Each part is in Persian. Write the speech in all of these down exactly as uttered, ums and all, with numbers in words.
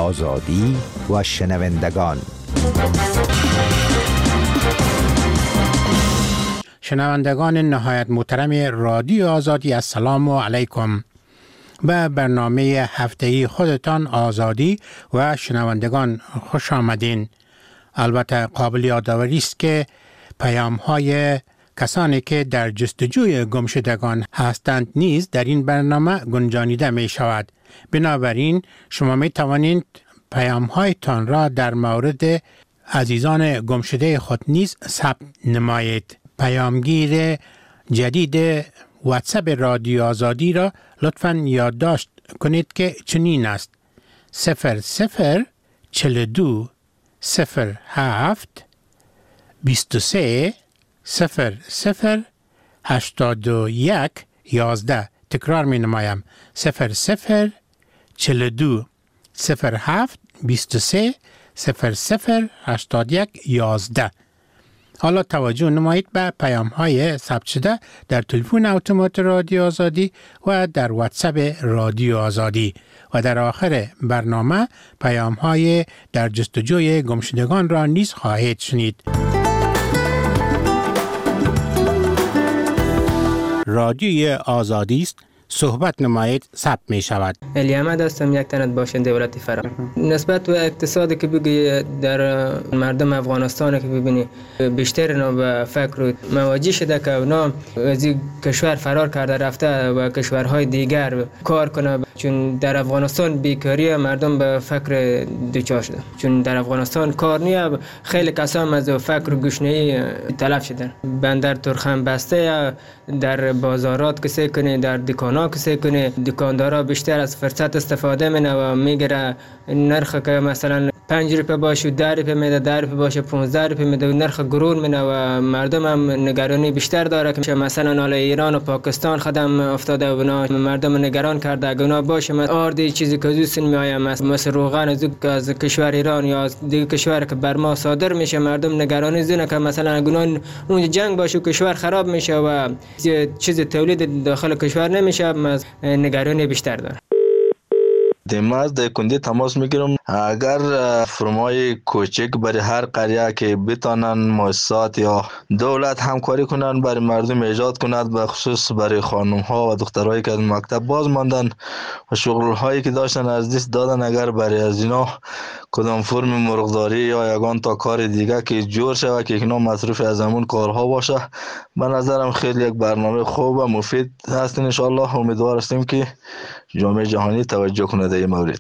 آزادی و شنوندگان. شنوندگان نهایت محترم رادیو آزادی، السلام علیکم. به برنامه هفته‌ای خودتان آزادی و شنوندگان خوش آمدین. البته قابل یادآوری است که پیام‌های کسانی که در جستجوی گمشدگان هستند نیز در این برنامه گنجانیده می شود. بنابراین شما می توانید پیام‌هایتان را در مورد عزیزان گمشده خود نیز ثبت نمایید. پیامگیر جدید واتساپ رادیو آزادی را لطفاً یادداشت کنید که چنین است: صفر صفر چهل و دو صفر هفت بیست و سه صفر صفر هشتاد و یک یازده. تکرار می نمایم: صفر صفر چهل و دو صفر هفت بیست و سه صفر صفر هشتاد و یک یازده. حالا توجه نمایید به پیام های ثبت شده در تلفن اتومات رادیو آزادی و در واتساپ رادیو آزادی و در آخر برنامه پیام های در جستجوی گمشدگان را نیز خواهید شنید. رادیوی آزادی است، صحبت نمایید، ثبت می شود. علی احمد هستم، یک تنت باشنده ولایت فرا. نسبت به اقتصادی که بگی در مردم افغانستان که ببینی بیشتر اینا به فکر مواجه شده که اونا از کشور فرار کرده رفته و کشورهای دیگر کار کنه، چون در افغانستان بیکاری مردم به فکر دوچار شده، چون در افغانستان کار نیه. خیلی کسان از فکر گشنه‌ای تلف شدن. بندر ترخم بسته، در بازارات کسی کنه، در دکانا کسی کنه، دکاندارا بیشتر از فرصت استفاده منه و میگیره نرخ که مثلا پنج روپیه باشه ده روپیه میده، ده روپیه باشه پانزده روپیه میده و نرخ گرون منه و مردم هم نگرانی بیشتر داره که مثلا حالا ایران و پاکستان خدم افتاده و اونا مردم نگران کرده اگه اونا باشه آردی چیزی که دوستن میآید مثل روغن از کشور ایران یا از دیگه کشور که بر ما صادر میشه، مردم نگرانی زونه که مثلا اگه اون جنگ باشه و کشور خراب میشه و چیز تولید داخل کشور نمیشه، نگرانی بیشتر داره. دیماز در کندی تماس میگیرم. اگر فرمای کوچک برای هر قریه که بتانن مؤسسات یا دولت همکاری کنن برای مردم ایجاد کند، به خصوص برای خانم ها و دخترایی که از مکتب باز ماندن و شغل هایی که داشتن از دست دادن، اگر برای از اینا کدام فرم مرغداری یا یگان تا کار دیگه که جور شود که اینا مصروف از همون کارها باشه، به نظرم خیلی یک برنامه خوب و مفید هست. ان شاء الله امیدوار هستیم که جامعه جهانی توجه کنه در این مورد.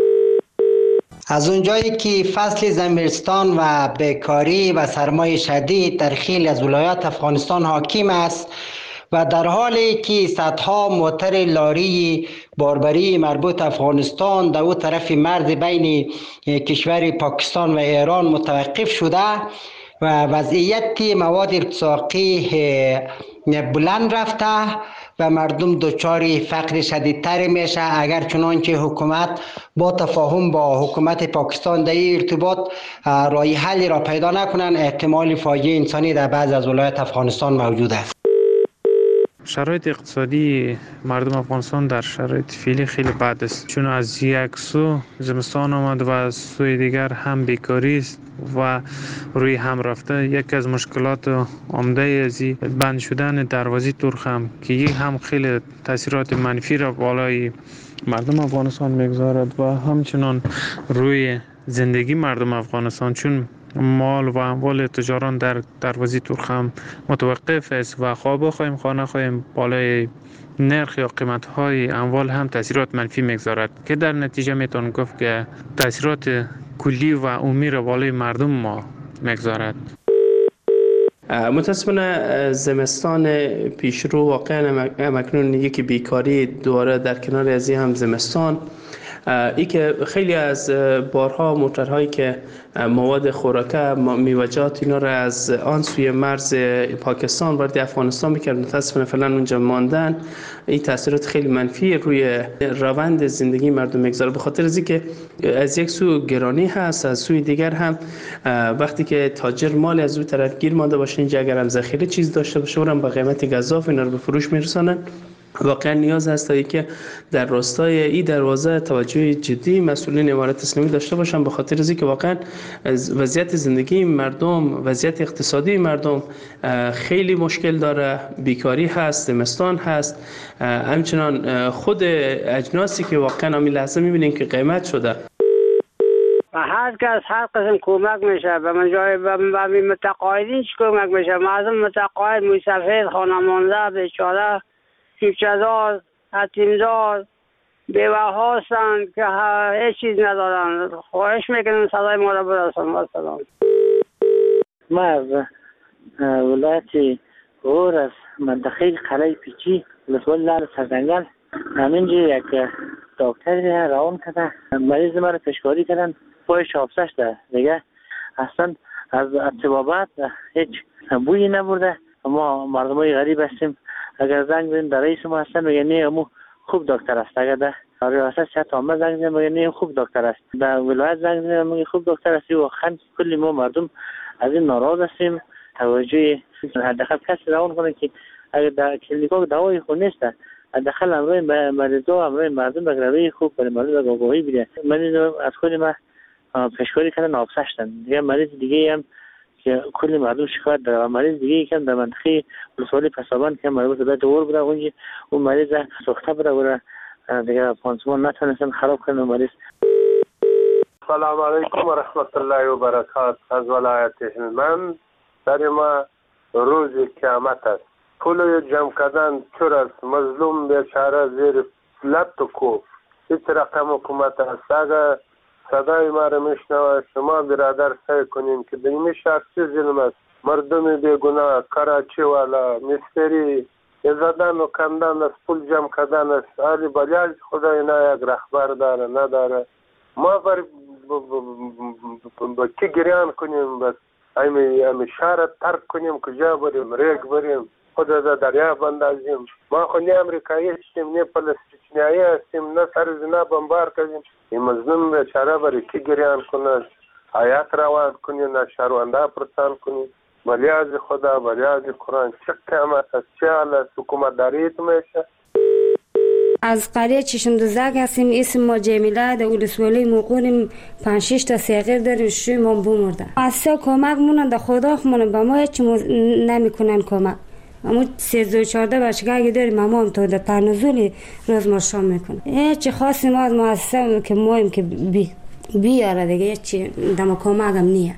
از اونجایی که فصل زمستان و بیکاری و سرمای شدید در خیلی از ولایات افغانستان حاکم است و در حالی که صدها موتر لاری باربری مربوط افغانستان در او طرف مرز بین کشور پاکستان و ایران متوقف شده و وضعیت مواد ارتزاقی بلند رفته و مردم دچار فقر شدیدتر میشه، اگر چنانچه حکومت با تفاهم با حکومت پاکستان در این ارتباط راه حلی را پیدا نکنن، احتمال فاجعه انسانی در بعض از ولایات افغانستان موجود است. شرایط اقتصادی مردم افغانستان در شرایط فعلی خیلی بد است، چون از یک سو زمستان آمد و از سوی دیگر هم بیکاری است و روی هم رفته. یک از مشکلات عمده از بند شدن دروازه ترخم که یک هم خیلی تاثیرات منفی را بالای مردم افغانستان میگذارد و همچنان روی زندگی مردم افغانستان، چون مال و اموال تجاران در دروازه ترخم متوقف است و خواه بخواهیم خواه نخواهیم بالای نرخ یا قیمت های اموال هم تاثیرات منفی میگذارد که در نتیجه میتون گفت که تاثیرات کلی و عمومی را بالای مردم ما میگذارد. متاسفانه زمستان پیشرو واقعا اکنون یکی بیکاری دوباره در کنار از هم زمستان، ای که خیلی از بارها موترهایی که مواد خوراکه میوه‌جات اینا را از آن سوی مرز پاکستان وارد افغانستان میکرد، متاسفانه فعلا اونجا ماندن. این تاثیرات خیلی منفی روی روند زندگی مردم میگذاره، به خاطر از اینکه از یک سو گرانی هست، از سوی دیگر هم وقتی که تاجر مال از اون طرف گیر مانده باشه، اینجا اگر هم ذخیره چیز داشته باشه اونم با قیمت گزاف اینا رو به فروش میرسانن واقعا نیاز هست که در راستای این دروازه توجه جدی مسئولین امارت اسلامی داشته باشن، به خاطر از اینکه واقعا وضعیت زندگی مردم، وضعیت اقتصادی مردم خیلی مشکل داره، بیکاری هست، زمستان هست، همچنان خود اجناسی که واقعا همین لحظه میبینین که قیمت شده. و هر کس هر قسم کمک میشه به من جای به متقاعدین چی کمک میشه؟ مردم متقاعد، موی سفید، خانمانده، بیچاره، چیکچه‌دار، یتیمدار، بیوه هستند که هیچ چیز ندارن. خواهش میکنم صدای ما را برسان. سلام. ما از ولایت غور از منطقه قلعه پیچی ولسوالی لعل سرزنگل همینجا یک دکتر روان کرده، مریض ما را پیشکاری کردن، پایش آبسش ده دیگه اصلا از اتبابت هیچ بویی نبرده. ما مردمای غریب هستیم، اگر زنگ بزنیم در رئیس ما هستن میگه نه امو خوب دکتر است، اگر در ریاست صحت عامه زنگ بزنیم میگه نه خوب دکتر است، در ولایت زنگ بزنیم میگه خوب دکتر است. واقعا کلی ما مردم از این ناراض هستیم. توجه حداقل کسی روان کنه که اگر در کلینیکا دوای خود نیست، حداقل امروی مریضا امروی مردم به روی خوب برای مردم آگاهی بده. مریض از خود ما پیشکاری کردن آبسشتن دیگه، مریض دیگه هم که کلی مردم شکایت داره، مریض دیگه یکم در منطقه ولسوالی پسابان که مربوط به دور بوده، اونجا اون مریض سوخته بوده و دیگه پانسمان نتونستن خراب کنن مریض. سلام علیکم و رحمت الله و برکات. از ولایت هلمند در ما روز قیامت است. پول جمع کردن چور است، مظلوم بیچاره زیر لط و کوف. هیچ رقم حکومت است. اگر صدای ما را میشنوه شما برادر سعی کنین که در این شهر چه ظلم است. مردم بیگناه، کراچی والا، مستری زدن و کندن است، پول جمع کردن است. علی بلیاج خدا اینا یک رهبر داره نداره. ما بر با کی گریان کنیم؟ بس همین شهر ترک کنیم، کجا بریم؟ ریگ بریم، خود در دریا بندازیم. ما خو نه امریکایی هستیم نه فلسطینیایی هستیم، نه سر زنا بمبار کنیم. این مظلوم بیچاره برای کی گریان کنه؟ آیات روان کنی، نه شهرونده پرسان کنی. ولی از خدا، ولی از قرآن چه قیامت است، چه حال است، حکومت داریت میشه. از قریه چشم دوزک هستیم، اسم ما جمیله، در ولسوالی موقعیم پنج شش تا سیغیر داریم، شوی ما بمرده. از سه کمک مونن در خدا خمونن، به ما هیچ نمیکنن کمک. اما سیزده و چارده بچگاه اگه داریم اما هم تو در تنزولی روز ما شام میکنه. هیچ خاصی ما از مؤسسه که مایم که بی بیاره دیگه، هیچ دم کمک هم نیه.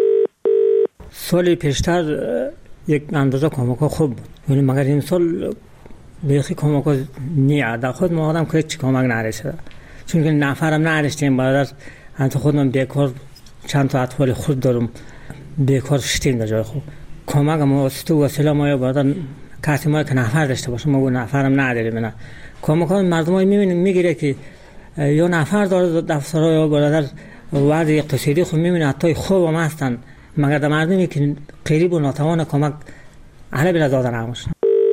سالی پیشتر یک اندازه کمک خوب بود، ولی مگر این سال بیخی کمک نیه. در خود ما آدم که هیچ کمک نرسیده، چون که نفرم نرسیدیم. برادر انت خودم بیکار چند تا اطفال خود دارم، بیکار شدیم در جای خوب. کمک ما واسطه وسیله ما یا برادر کسی ما که نفر داشته باشه، ما نفرم نداریم. نه کمک ها مردم های میبینیم میگیره که یا نفر داره دفترها یا برادر وضع اقتصادی خود میبینه حتی خوب هم هستن، مگر در مردمی که قریب و ناتوان کمک اهل بلا دادن همشن.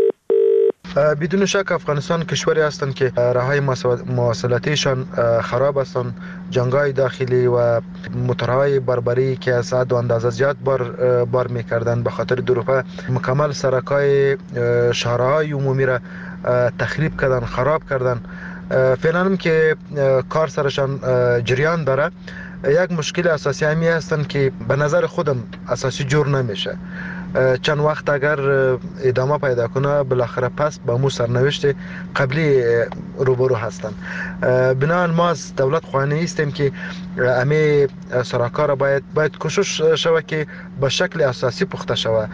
بدون شک افغانستان کشوری هستند که راههای مواصلاتیشان خراب هستند. جنگ‌های داخلی و موتورهای بربری که از حد و اندازه زیاد بار بار می‌کردند به خاطر دروغ مکمل سرک‌های شهرهای عمومی را تخریب کردن، خراب کردن. فعلا هم که کار سرشان جریان داره. یک مشکل اساسی همی هستند که به نظر خودم اساسی جور نمیشه. چند وقت اگر ادامه پیدا کنه بالاخره پس با مو سرنوشت قبلی روبرو هستن. بنابراین ما از دولت خواهانی هستیم که همه سراکا را باید باید کوشش شود که به شکل اساسی پخته شود.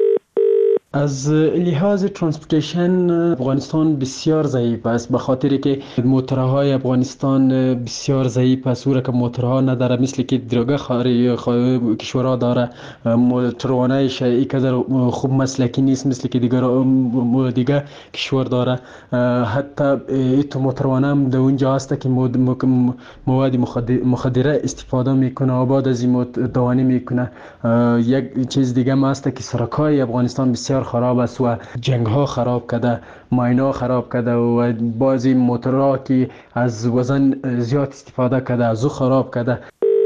از لحاظ ترانسپورتیشن افغانستان بسیار ضعیف است، به خاطری که موتورهای افغانستان بسیار ضعیف است. اون که موتورها نداره مثل که درگه خاری کشورها داره، موتروانایش اینقدر خوب مسلکی نیست مثل که دیگر دیگه کشور داره. حتی ایتو موتروانه هم در اونجا هست که مواد مخدره استفاده میکنه و بعد از این دوانی میکنه. یک چیز دیگه هم هست که سرکای افغانستان بسیار خراب است و جنگ ها خراب کرده، ماینا خراب کرده و بعضی موتورها که از وزن زیاد استفاده کرده از او خراب کرده.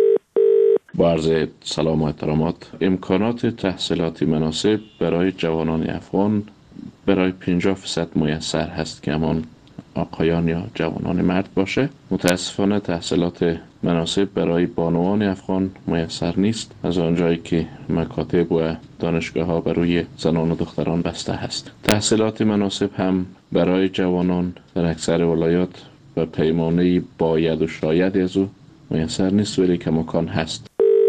با عرض سلام و احترامات، امکانات تحصیلاتی مناسب برای جوانان افغان برای پنجاه فیصد میسر هست که همان آقایان یا جوانان مرد باشه. متاسفانه تحصیلات مناسب برای بانوان افغان میسر نیست، از آنجایی که مکاتب و دانشگاه ها برای زنان و دختران بسته هست. تحصیلات مناسب هم برای جوانان در اکثر ولایات و پیمانه باید و شاید از او میسر نیست، ولی کماکان هست.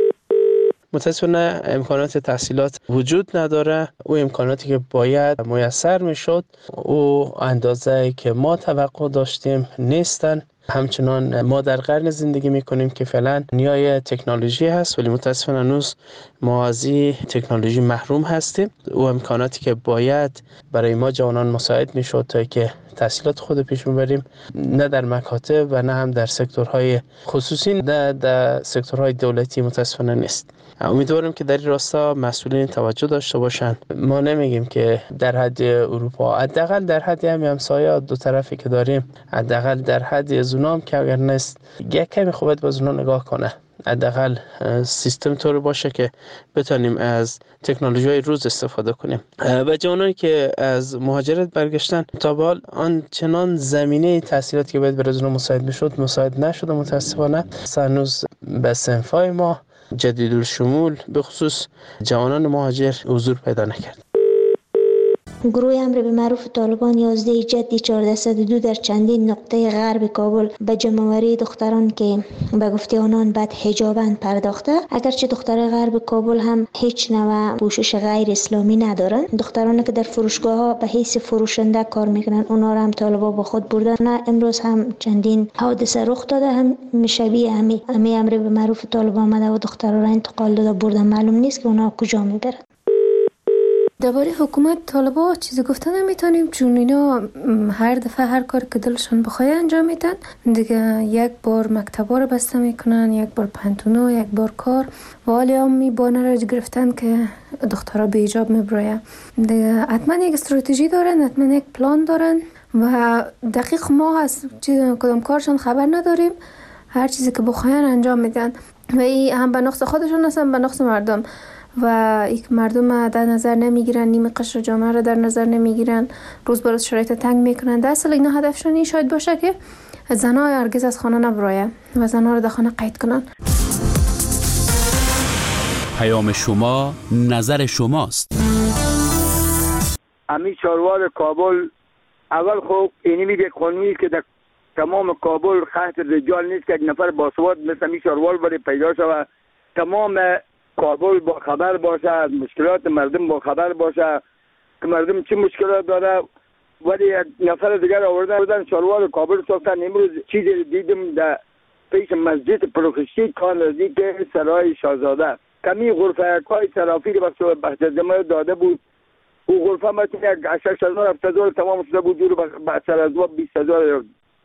متاسفانه امکانات تحصیلات وجود نداره. او امکاناتی که باید میسر میشد او اندازه که ما توقع داشتیم نیستن. همچنان ما در قرن زندگی میکنیم که فعلا نیای تکنولوژی هست، ولی متاسفانه هنوز ما از این تکنولوژی محروم هستیم. او امکاناتی که باید برای ما جوانان مساعد میشد تا که تحصیلات خود پیش ببریم، نه در مکاتب و نه هم در سکتورهای خصوصی، نه در سکتورهای دولتی متاسفانه نیست. امیدوارم که در این راستا مسئولین توجه داشته باشند. ما نمیگیم که در حد اروپا، حداقل در حد همین همسایه دو طرفی که داریم، حداقل در حد از اونام که اگر نیست یک کمی خوبت باز اونا نگاه کنه. حداقل سیستم طوری باشه که بتونیم از تکنولوژی های روز استفاده کنیم. و جوانانی که از مهاجرت برگشتن تا به حال آنچنان زمینه تحصیلاتی که باید برای اونا مساعد میشد مساعد نشده متاسفانه. هنوز به صنفای ما جدید الشمول به خصوص جوانان مهاجر حضور پیدا نکرد. گروه امر به معروف طالبان یازده جدی چهارصد و دو در چندین نقطه غرب کابل به جمع‌آوری دختران که به گفته آنان بد حجابند پرداخته. اگرچه دختران غرب کابل هم هیچ نوع پوشش غیر اسلامی ندارن، دخترانی که در فروشگاه ها به حیث فروشنده کار میکنن اونا را هم طالبان با خود بردن. نه امروز هم چندین حادثه رخ داده، هم شبیه همی همی امر به معروف طالبان آمده و دختران را انتقال داده بردن. معلوم نیست که اونا کجا میبرن. درباره حکومت طالبا چیزی گفتن نمیتونیم، چون اینا هر دفعه هر کار که دلشون بخواد انجام میدن دیگه. یک بار مکتبا رو بسته میکنن، یک بار پنتونا، یک بار کار، و حالی هم می بانه رو گرفتن که دخترها به حجاب میبراین دیگه. حتما یک استراتژی دارن، حتما یک پلان دارن و دقیق ما از کدام کارشون خبر نداریم. هر چیزی که بخواین انجام میدن و این هم به نقص خودشون هستن، به نقص مردم. و یک مردم در نظر نمیگیرن، نیمه قشر جامعه رو در نظر نمیگیرن، روز به روز شرایط تنگ میکنن. در اصل اینا هدفشون این شاید باشه که زنها هرگز از خانه نبراین و زنها رو در خانه قید کنن. پیام شما، نظر شماست. امی چاروار کابل اول خوب اینی میگه قانونی که در تمام کابل خط رجال نیست که یک نفر باسواد مثل امی چاروار بره پیدا شود. تمام کابل با خبر باشه، از مشکلات مردم با خبر باشه که مردم چه مشکلات داره. ولی یک نفر دیگر آوردن بودن چاروار کابل ساختن. امروز چیزی دیدم در پیش مسجد پروخشتی کار نزدیک سرای شاهزاده کمی غرفه های ترافیک بخش بحث داده بود. او غرفه مثل یک شش هزار هفت هزار تمام شده بود، دور بخشر از بیست هزار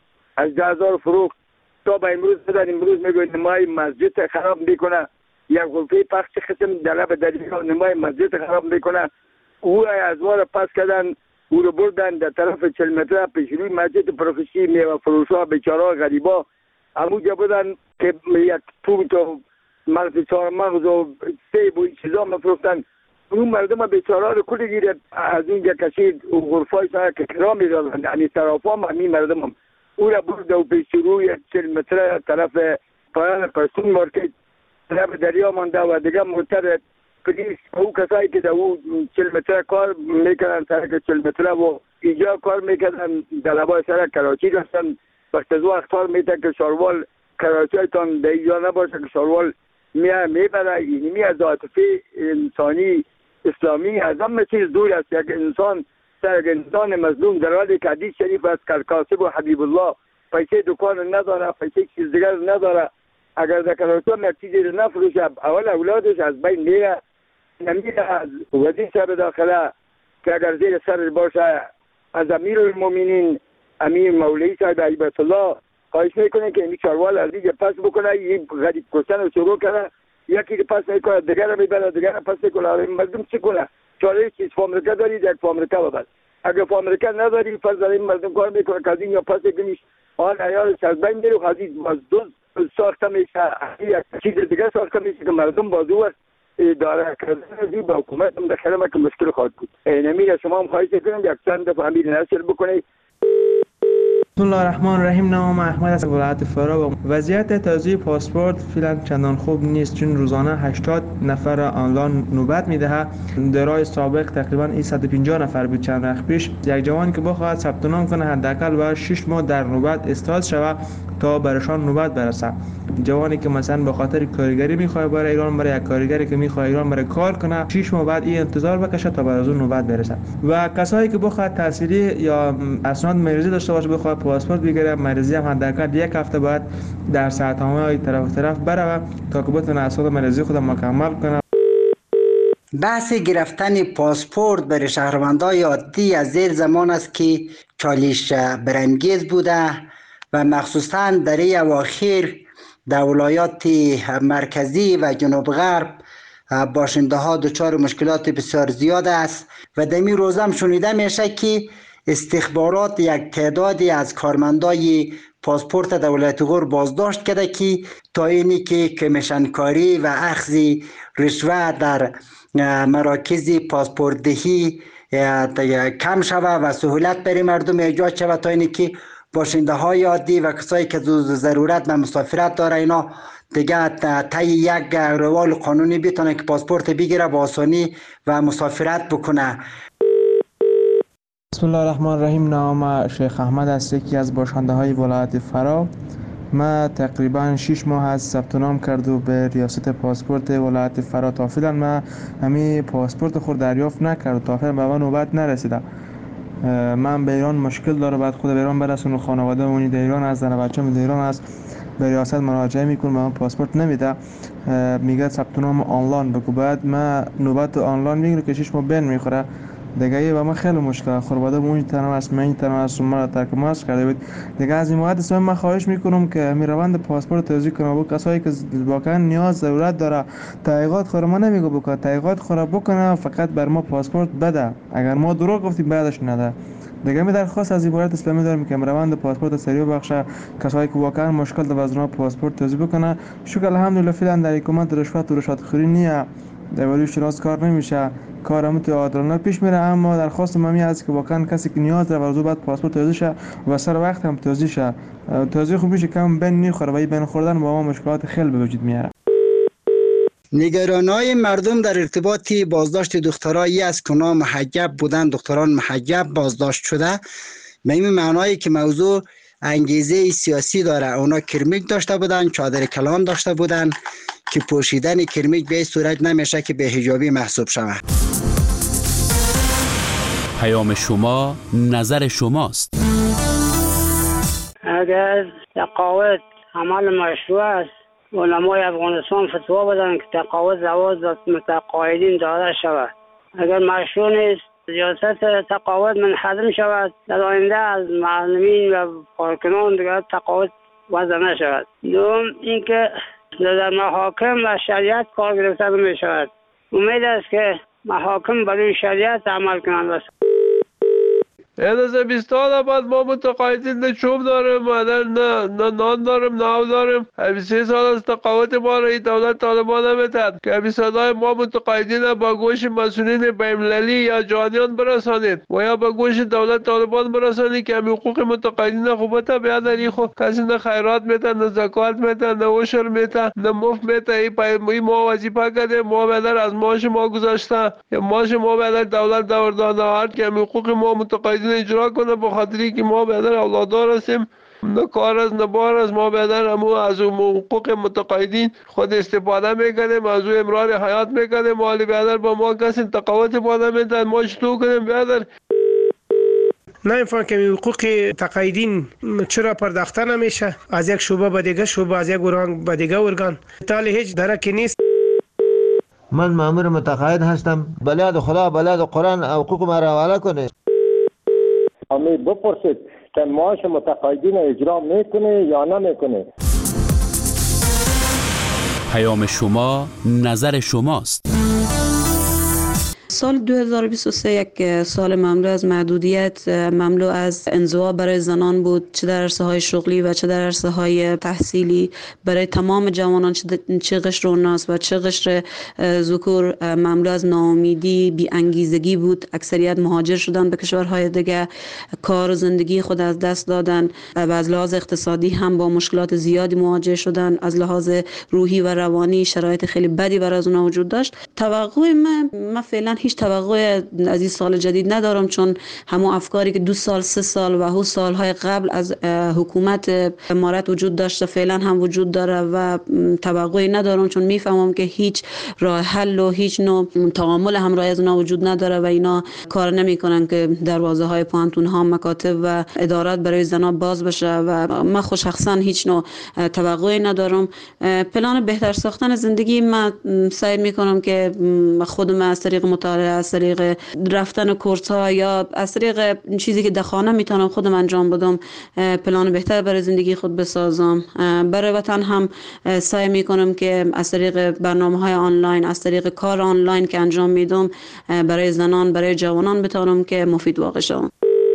از ده هزار فروخت تا به امروز بدن. امروز میگوید نمای مسجد خراب میکنه، یک غرفه پخش قسم دلب دریا نمای مسجد خراب میکنه. او از وار پس کردن، او رو بردن در طرف چهل متر پیش روی مسجد پروفسی میوه فروشا بیچاره غریبا همونجا بودن که یک توت و مغز چهار مغز و سیب و چیزا مفروختن. اون مردم بیچاره رو کلی گیره از اینجا کشید و غرفای سر که کرا میدادن، یعنی طرف هم همین مردم هم او رو برد و پیش روی چهل متر طرف پایان پرسون مارکت طرف دریا مانده و دیگه موتر پلیس او کسایی که در او چهل متر کار میکنن سرک چهل متر و اینجا کار میکنن در لبای سرک کراچی داشتن. وقت از وقت کار میتن که شاروال کراچی هایتان در اینجا نباشه که شاروال میه میبره. اینی می از عاطفه انسانی اسلامی از همه چیز دور است. یک انسان سر یک انسان مظلوم در حالی که حدیث شریف از کاسب و حبیب الله پیسه دکان نداره، پیسه چیز دیگر نداره، اگر در کراچی یک چیزی رو نفروشه اول اولادش از بین میره. نمیره از وزیر صاحب داخله که اگر زیر سر باشه، از امیر المومنین امیر مولوی صاحب هیبت الله خواهش میکنه که این چاروال از دیگه پس بکنه. این غریب کشتن رو شروع کنه، یکی رو پس میکنه دیگر رو میبره، دیگر رو پس میکنه. مردم چی کنه؟ چاره چیز فامریکا دارید یک فامریکا ببر. اگر فامریکا نداری فرض این مردم کار میکنه که از این یا پس کنیش آن عیارش از بین میره و از این باز دوز ساخته میشه، یک چیز دیگه ساخته میشه که مردم بازو است. اداره کردن با حکومت هم داخل ما که مشکل خواهد بود. اینمی شما هم خواهش کنم یک چند دفعه امیر نشر بکنید. بسم الله الرحمن الرحیم. نام احمد از ولایت فرا. وضعیت توزیع پاسپورت فعلا چندان خوب نیست، چون روزانه هشتاد نفر آنلاین نوبت میدهد. در روز سابق تقریبا صد و پنجاه نفر بود چند وقت پیش. یک جوان که بخواهد ثبت نام کنه حداقل باید شش ماه در نوبت استاد شود تا برشان نوبت برسه. جوانی که مثلا به خاطر کارگری میخواد برای ایران، برای یک کارگری که میخواد ایران برای کار کنه، شش ماه بعد این انتظار بکشه تا بر از اون نوبت برسه. و کسایی که بخواد تحصیلی یا اسناد مریضی داشته باشه بخواد پاسپورت بگیره، مریضی هم حداقل یک هفته بعد در ساعت‌های طرف طرف بره تا که بتونه اسناد مریضی خود مکمل کنه. بحث گرفتن پاسپورت برای شهروندان عادی از زیر زمان است که چالش برانگیز بوده و مخصوصا در این اواخر در ولایات مرکزی و جنوب غرب باشنده ها دچار مشکلات بسیار زیاد است و در این روز هم شنیده میشه که استخبارات یک تعدادی از کارمندای پاسپورت دولت غور بازداشت کرده که تا اینی که کمیشن کاری و اخذ رشوه در مراکز پاسپورت دهی کم شود و سهولت برای مردم ایجاد شود تا اینی که باشنده های عادی و کسایی که ضرورت به مسافرت داره اینا دیگه طی یک روال قانونی بتونه که پاسپورت بگیره با آسانی و مسافرت بکنه. بسم الله الرحمن الرحیم. نام شیخ احمد است، یکی از باشنده های ولایت فرا. ما تقریبا شش ماه از ثبت نام کرد و به ریاست پاسپورت ولایت فرا تا فعلا ما همین پاسپورت خود دریافت نکرد تا فعلا به من نوبت نرسیده. من به ایران مشکل داره، بعد خود به ایران برسونم، خانواده اونی در ایران است، زن بچه‌م در ایران است، به ریاست مراجعه میکنم به من پاسپورت نمیده، میگه ثبت نام آنلاین بگو. بعد من نوبت آنلاین میگیره که شش ماه بین میخوره دیگه. یه و من خیلی مشکل خانواده اون تنها است، من تنها است، ما ترک ماست کرده بود دیگه. از این مواد اسم من خواهش میکنم که می روند پاسپورت توزیع کنه با کسایی که واقعا نیاز ضرورت داره. تحقیقات خود ما نمیگه بکنه، تحقیقات خود بکنه، فقط بر ما پاسپورت بده. اگر ما دروغ گفتیم بعدش نده دیگه. می درخواست از عبارت اسلامی دارم که روند پاسپورت سریع بخشه، کسایی که واقعا مشکل داره از اونها پاسپورت توزیع بکنه. شکر الحمدلله فعلا در حکومت رشوت و رشوت خوری نیه، در ولی شناس کار نمیشه، کارم تو عادلانه پیش میره. اما درخواست ممی است که واقعا کسی که نیاز داره ورزو بعد پاسپورت توزیع شه و سر وقت هم توزیع شه. توزیع خوب میشه کم بین میخوره و این بین خوردن با ما مشکلات خیلی به وجود میاره. نگرانای مردم در ارتباط بازداشت دخترایی است که اونا محجب بودن، دختران محجب بازداشت شده، به این معنایی که موضوع انگیزه سیاسی داره. اونا کرمیک داشته بودن، چادر کلان داشته بودن که پوشیدن کرمیک به این صورت نمیشه که به حجابی محسوب شود. پیام شما نظر شماست. اگر تقاعد عمل مشروع است، علمای افغانستان فتوا بدن که تقاعد زواج متقاعدین داده شود. اگر مشروع نیست، سیاست تقاعد منحدم شود، در آینده از معلمین و کارکنان دیگر تقاعد وضع نشود. دوم اینکه در محاکم و شریعت کار گرفته می شود. امید است که محاکم برای شریعت عمل کنند. این از بیستان بعد ما متقاعدین نه چوب داریم، نه نه نان داریم، نه آب داریم. بیست سه سال از تقاعد ما را دولت طالبان نمیتد که بیستای ما متقاعدین با گوش مسئولین بین‌المللی یا جهانیان برسانید و یا با گوش دولت طالبان برسانید که حقوق متقاعدین خوبت بیاد. این خو کسی نه خیرات میتن، نه زکات میتن، نه عشر میتن، نه مفت میتن. این ما وظیفه کرده، ما بدر از ماش ما گذاشته، یا ماش ما بدر دولت دوردانه هست که حقوق ما متقاعدین اجرا کنه، به خاطری که ما بدر اولادار هستیم، نه کار از نه بار از ما بدر همو از حقوق متقاعدین خود استفاده میکنیم، از امرار حیات میکنیم. مالی بدر با ما کسی تقاعد باده میدن، ما چطور کنیم بدر؟ نمیفهم که حقوق تقاعدین چرا پرداخته نمیشه از یک شعبه به دیگه شعبه، از یک ارگان به دیگه ارگان، تالی هیچ درکی نیست. من مأمور متقاعد هستم، بلاد خدا بلاد قرآن حقوق ما را حواله کنه. امید بپرسید که معاش متقاعدین اجرا میکنه یا نمیکنه. پیام شما نظر شماست. سال دو هزار و بیست و سه یک سال مملو از محدودیت، مملو از انزوا برای زنان بود، چه در عرصه های شغلی و چه در عرصه های تحصیلی. برای تمام جوانان چه قشر اوناس و چه قشر ذکور مملو از ناامیدی، بی انگیزگی بود. اکثریت مهاجر شدن به کشورهای دیگه، کار و زندگی خود از دست دادن و از لحاظ اقتصادی هم با مشکلات زیادی مواجه شدن. از لحاظ روحی و روانی شرایط خیلی بدی برای از اونها وجود داشت. توقع من من فعلا هیچ توقع از این سال جدید ندارم، چون همون افکاری که دو سال سه سال و هو سالهای قبل از حکومت امارات وجود داشته فعلا هم وجود داره و توقعی ندارم، چون میفهمم که هیچ راه حل و هیچ نوع تعامل همراه از اونها وجود نداره و اینا کار نمیکنن که دروازه های پانتون ها، مکاتب و ادارات برای زنا باز بشه و من خود شخصا هیچ نوع توقعی ندارم. پلان بهتر ساختن زندگی من سعی میکنم که خودم از طریق مطالعه، از طریق رفتن کورس ها یا از طریق چیزی که در خانه میتونم خودم انجام بدم پلان بهتر برای زندگی خود بسازم. برای وطن هم سعی میکنم که از طریق برنامه های آنلاین، از طریق کار آنلاین که انجام میدم برای زنان، برای جوانان بتونم که مفید واقع شوم.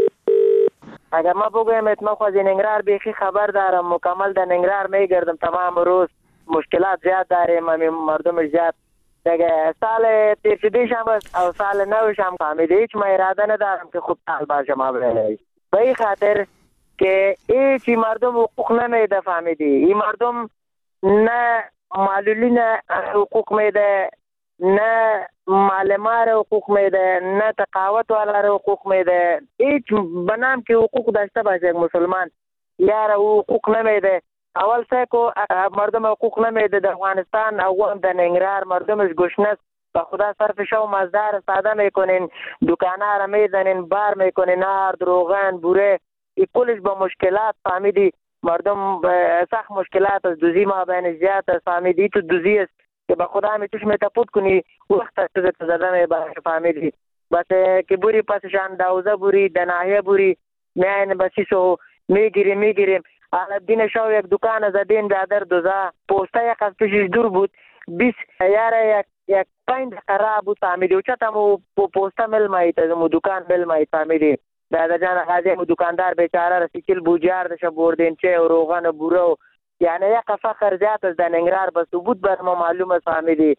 اگر ما بگویم اتما خواهد ننگرار بیخی خبر دارم، مکمل در ننگرار میگردم تمام روز، مشکلات زیاد داریم، مردم زیاد دیگه. سال تیر شدیش هم او سال نوش هم فهمیده هیچ ما اراده ندارم که خوب سال باشه ما بله به این خاطر که هیچی مردم حقوق نمیده. فهمیدی این مردم نه معلولین حقوق میده، نه معلمان حقوق میده، نه تقاوت والا حقوق میده. هیچ بنام که حقوق داشته باشه مسلمان یار حقوق نمیده. اول سه کو مردم حقوق نمیده در افغانستان، او هم در ننگرهار مردمش گشنه است. به خدا صرف شو مزدار ساده میکنین، دکانه را میزنین، بار میکنین، نار، روغن، بوره، این کلش با مشکلات. فهمیدی مردم سخت مشکلات است، دوزی ما بین زیاد است. فهمیدی تو دوزی است که به خدا می توش میتپود کنی وقت است که زده می باشه. فهمیدی بس که بوری پسشان دوزه بوری دناهیه بوری میاین بسیسو میگیریم میگیریم حالا دین شو یک دکان زدین دادر دوزه پوسته یک از پیشش دور بود بیس یاره یک یک پنج قرار بود. فهمیدی و چطا مو پوسته مل مایید مو دکان مل مایید. فهمیدی دادا جان غازی مو دکاندار بیچاره رسیکل بوجار دشه بردین چه و روغن و بوره، یعنی یک فخر زیاد از در ننگرهار بس بود بر ما معلوم است. فهمیدی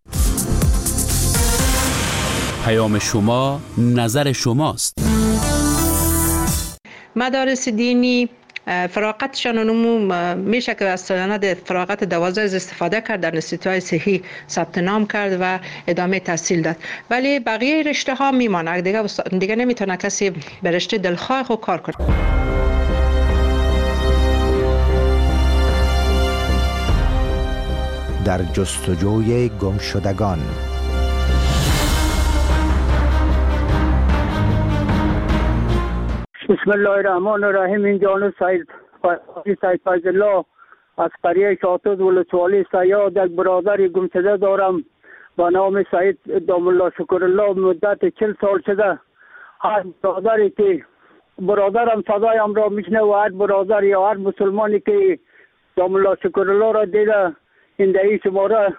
پیام شما نظر شماست. مدارس دینی فراغتشان نمو میشه که از سند فراغت دوازده استفاده کرد، در انستیتوهای صحی ثبت نام کرد و ادامه تحصیل داد، ولی بقیه رشته ها میمانه دیگه دیگه نمیتونه کسی به رشته دلخواه خود کار کنه. در جستجوی گم شدگان. بسم الله الرحمن الرحیم. این جانو سید سید فیض الله از قریه شاطد ولسوالی سیاد یک برادر گم شده دارم با نام سید دام الله شکر الله. مدت چل سال شده هر برادری که برادرم صدایم را میشنه و هر برادر یا هر مسلمانی که دام الله شکر الله را دیده این دهی شماره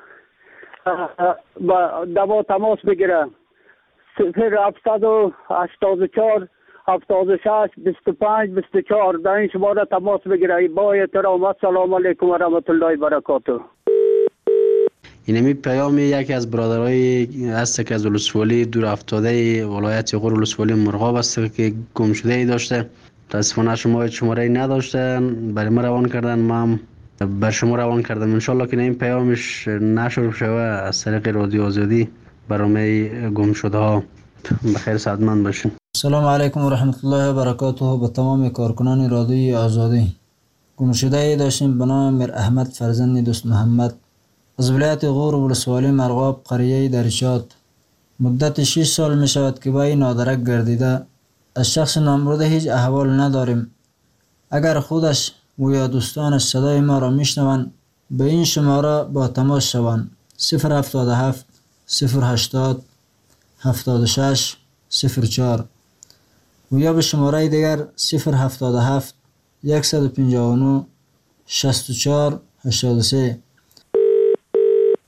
با دوا تماس بگیره. صفر هفتصد و هشتاد و چهار هفتاد و شش بیست و پنج بیست و چهار در این شماره تماس بگیره. با احترام السلام علیکم و رحمت الله و برکاته. اینمی پیام یکی از برادرای است که از ولسوالی دور افتاده ولایت غور ولسوالی مرغاب است که گم شده ای داشته. متاسفانه شما شماره ای نداشتن، برای ما روان کردن، ما هم بر شما روان کردم. انشالله که این پیامش نشر شوه از طریق رادیو آزادی برنامه گم شده ها. بخیر سعادتمند باشین. سلام علیکم و رحمت الله و برکاته. به تمام کارکنان رادیوی آزادی. گم شده ای داشتیم به نام میر احمد فرزند دوست محمد از ولایت غور ولسوالی مرغاب قریه درشات. مدت شش سال می شود که با این نادرک گردیده. از شخص نامبرده هیچ احوال نداریم. اگر خودش و یا دوستانش صدای ما را میشنوند به این شماره با تماس شوند. صفر هفتاد و هفت صفر هشتاد هفتاد و شش صفر چهار و یا به شماره دیگر صفر هفتاد و هفت صد و پنجاه و نه شصت و چهار هشتاد و سه.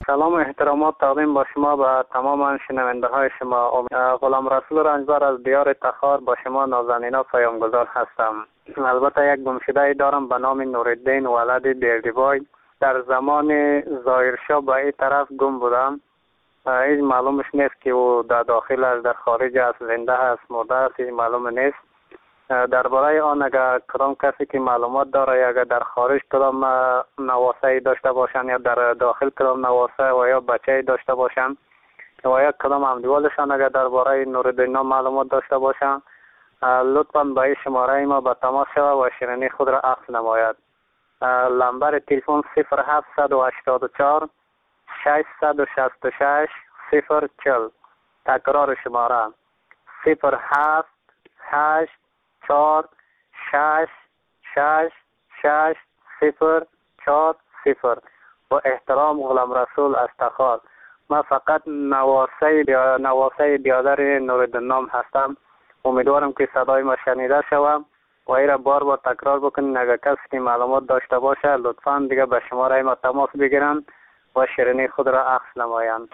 سلام و احترامات تقدیم با شما و تمام شنونده های شما. غلام رسول رنجبر از دیار تخار با شما نازنینا پیامگذار هستم. البته یک گمشده دارم به نام نورالدین ولد بیردیبای. در زمان ظاهرشاه به این طرف گم بودم. هیچ معلومش نیست که او در داخل است، در خارج است، زنده است، مرده است، هیچ معلوم نیست. درباره آن اگر کدام کسی که معلومات داره یا اگر در خارج کدام نواسه داشته باشن یا در داخل کدام نواسه و یا بچه داشته باشن و یا کدام همدیوالشان اگر درباره نورالدین معلومات داشته باشن لطفا به این شماره ما به تماس شود و شیرینی خود را اخذ نماید. لمبر تلفن صفر هفت هشت چهار ششصد و شصت و شش صفر چهل. تکرار شماره صفر هفت هشت چهار شش شش شش صفر چهار صفر. با احترام غلام رسول از تخار. من فقط نواسه بیا... نواسه بیادر نورالدین نام هستم. امیدوارم که صدای ما شنیده شوم و این را بار بار تکرار بکنین. اگر کسی که معلومات داشته باشه لطفا دیگه به شماره ما تماس بگیرن و شیرینی خود را اخذ نمایند.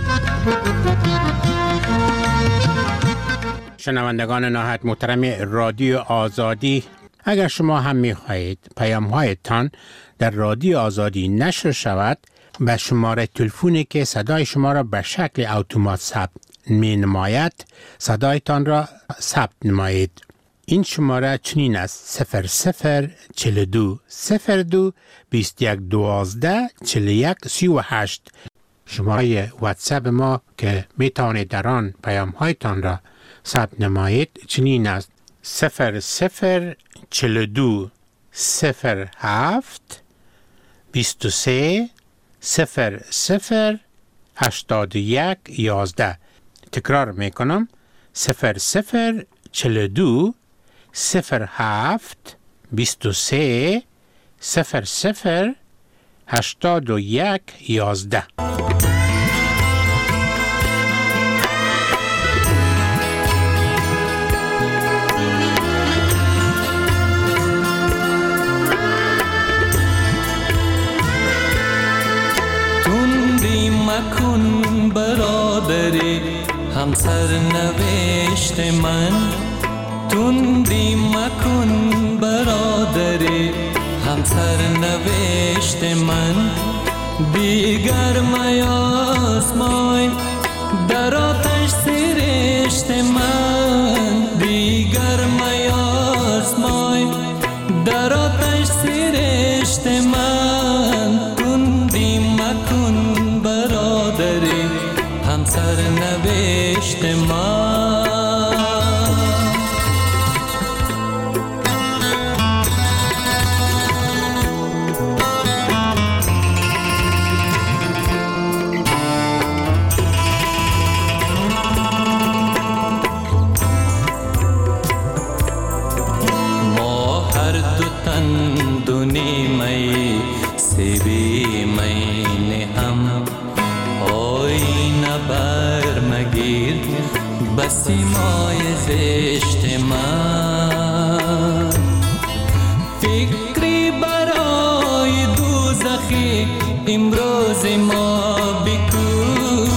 شنوندگان نهایت محترم رادیو آزادی، اگر شما هم می خواهید پیام هایتان در رادیو آزادی نشر شود، به شماره تلفنی که صدای شما را به شکل اتومات ثبت می نماید صدایتان را ثبت نمایید. این شماره چنین است: صفر صفر چهل و دو صفر دو بیست و یک دوازده چهل و یک سی و هشت. شماره واتساپ ما که می توانید در آن پیام هایتان را ثبت نمایید چنین است: صفر صفر چهل و دو صفر هفت بیست و سه صفر صفر هشتاد و یک یازده. تکرار می کنم: صفر صفر چهل و دو صفر هفت بیست و سه صفر صفر هشتاد و یک یازده. مکن برادری همسر نوشت من، تندی مکن برادری همسر نوشت من. دیگر میاسمای در آتش سرشت من، دیگر میاسمای در آتش سرشت من. تندی مکن برادری همسر نوشت من. ما هر دو تن دو نیمه سیبی مین هم، آینه بر مگیر بسی مای زشت من. فکری برای دوزخی امروز ما بکو،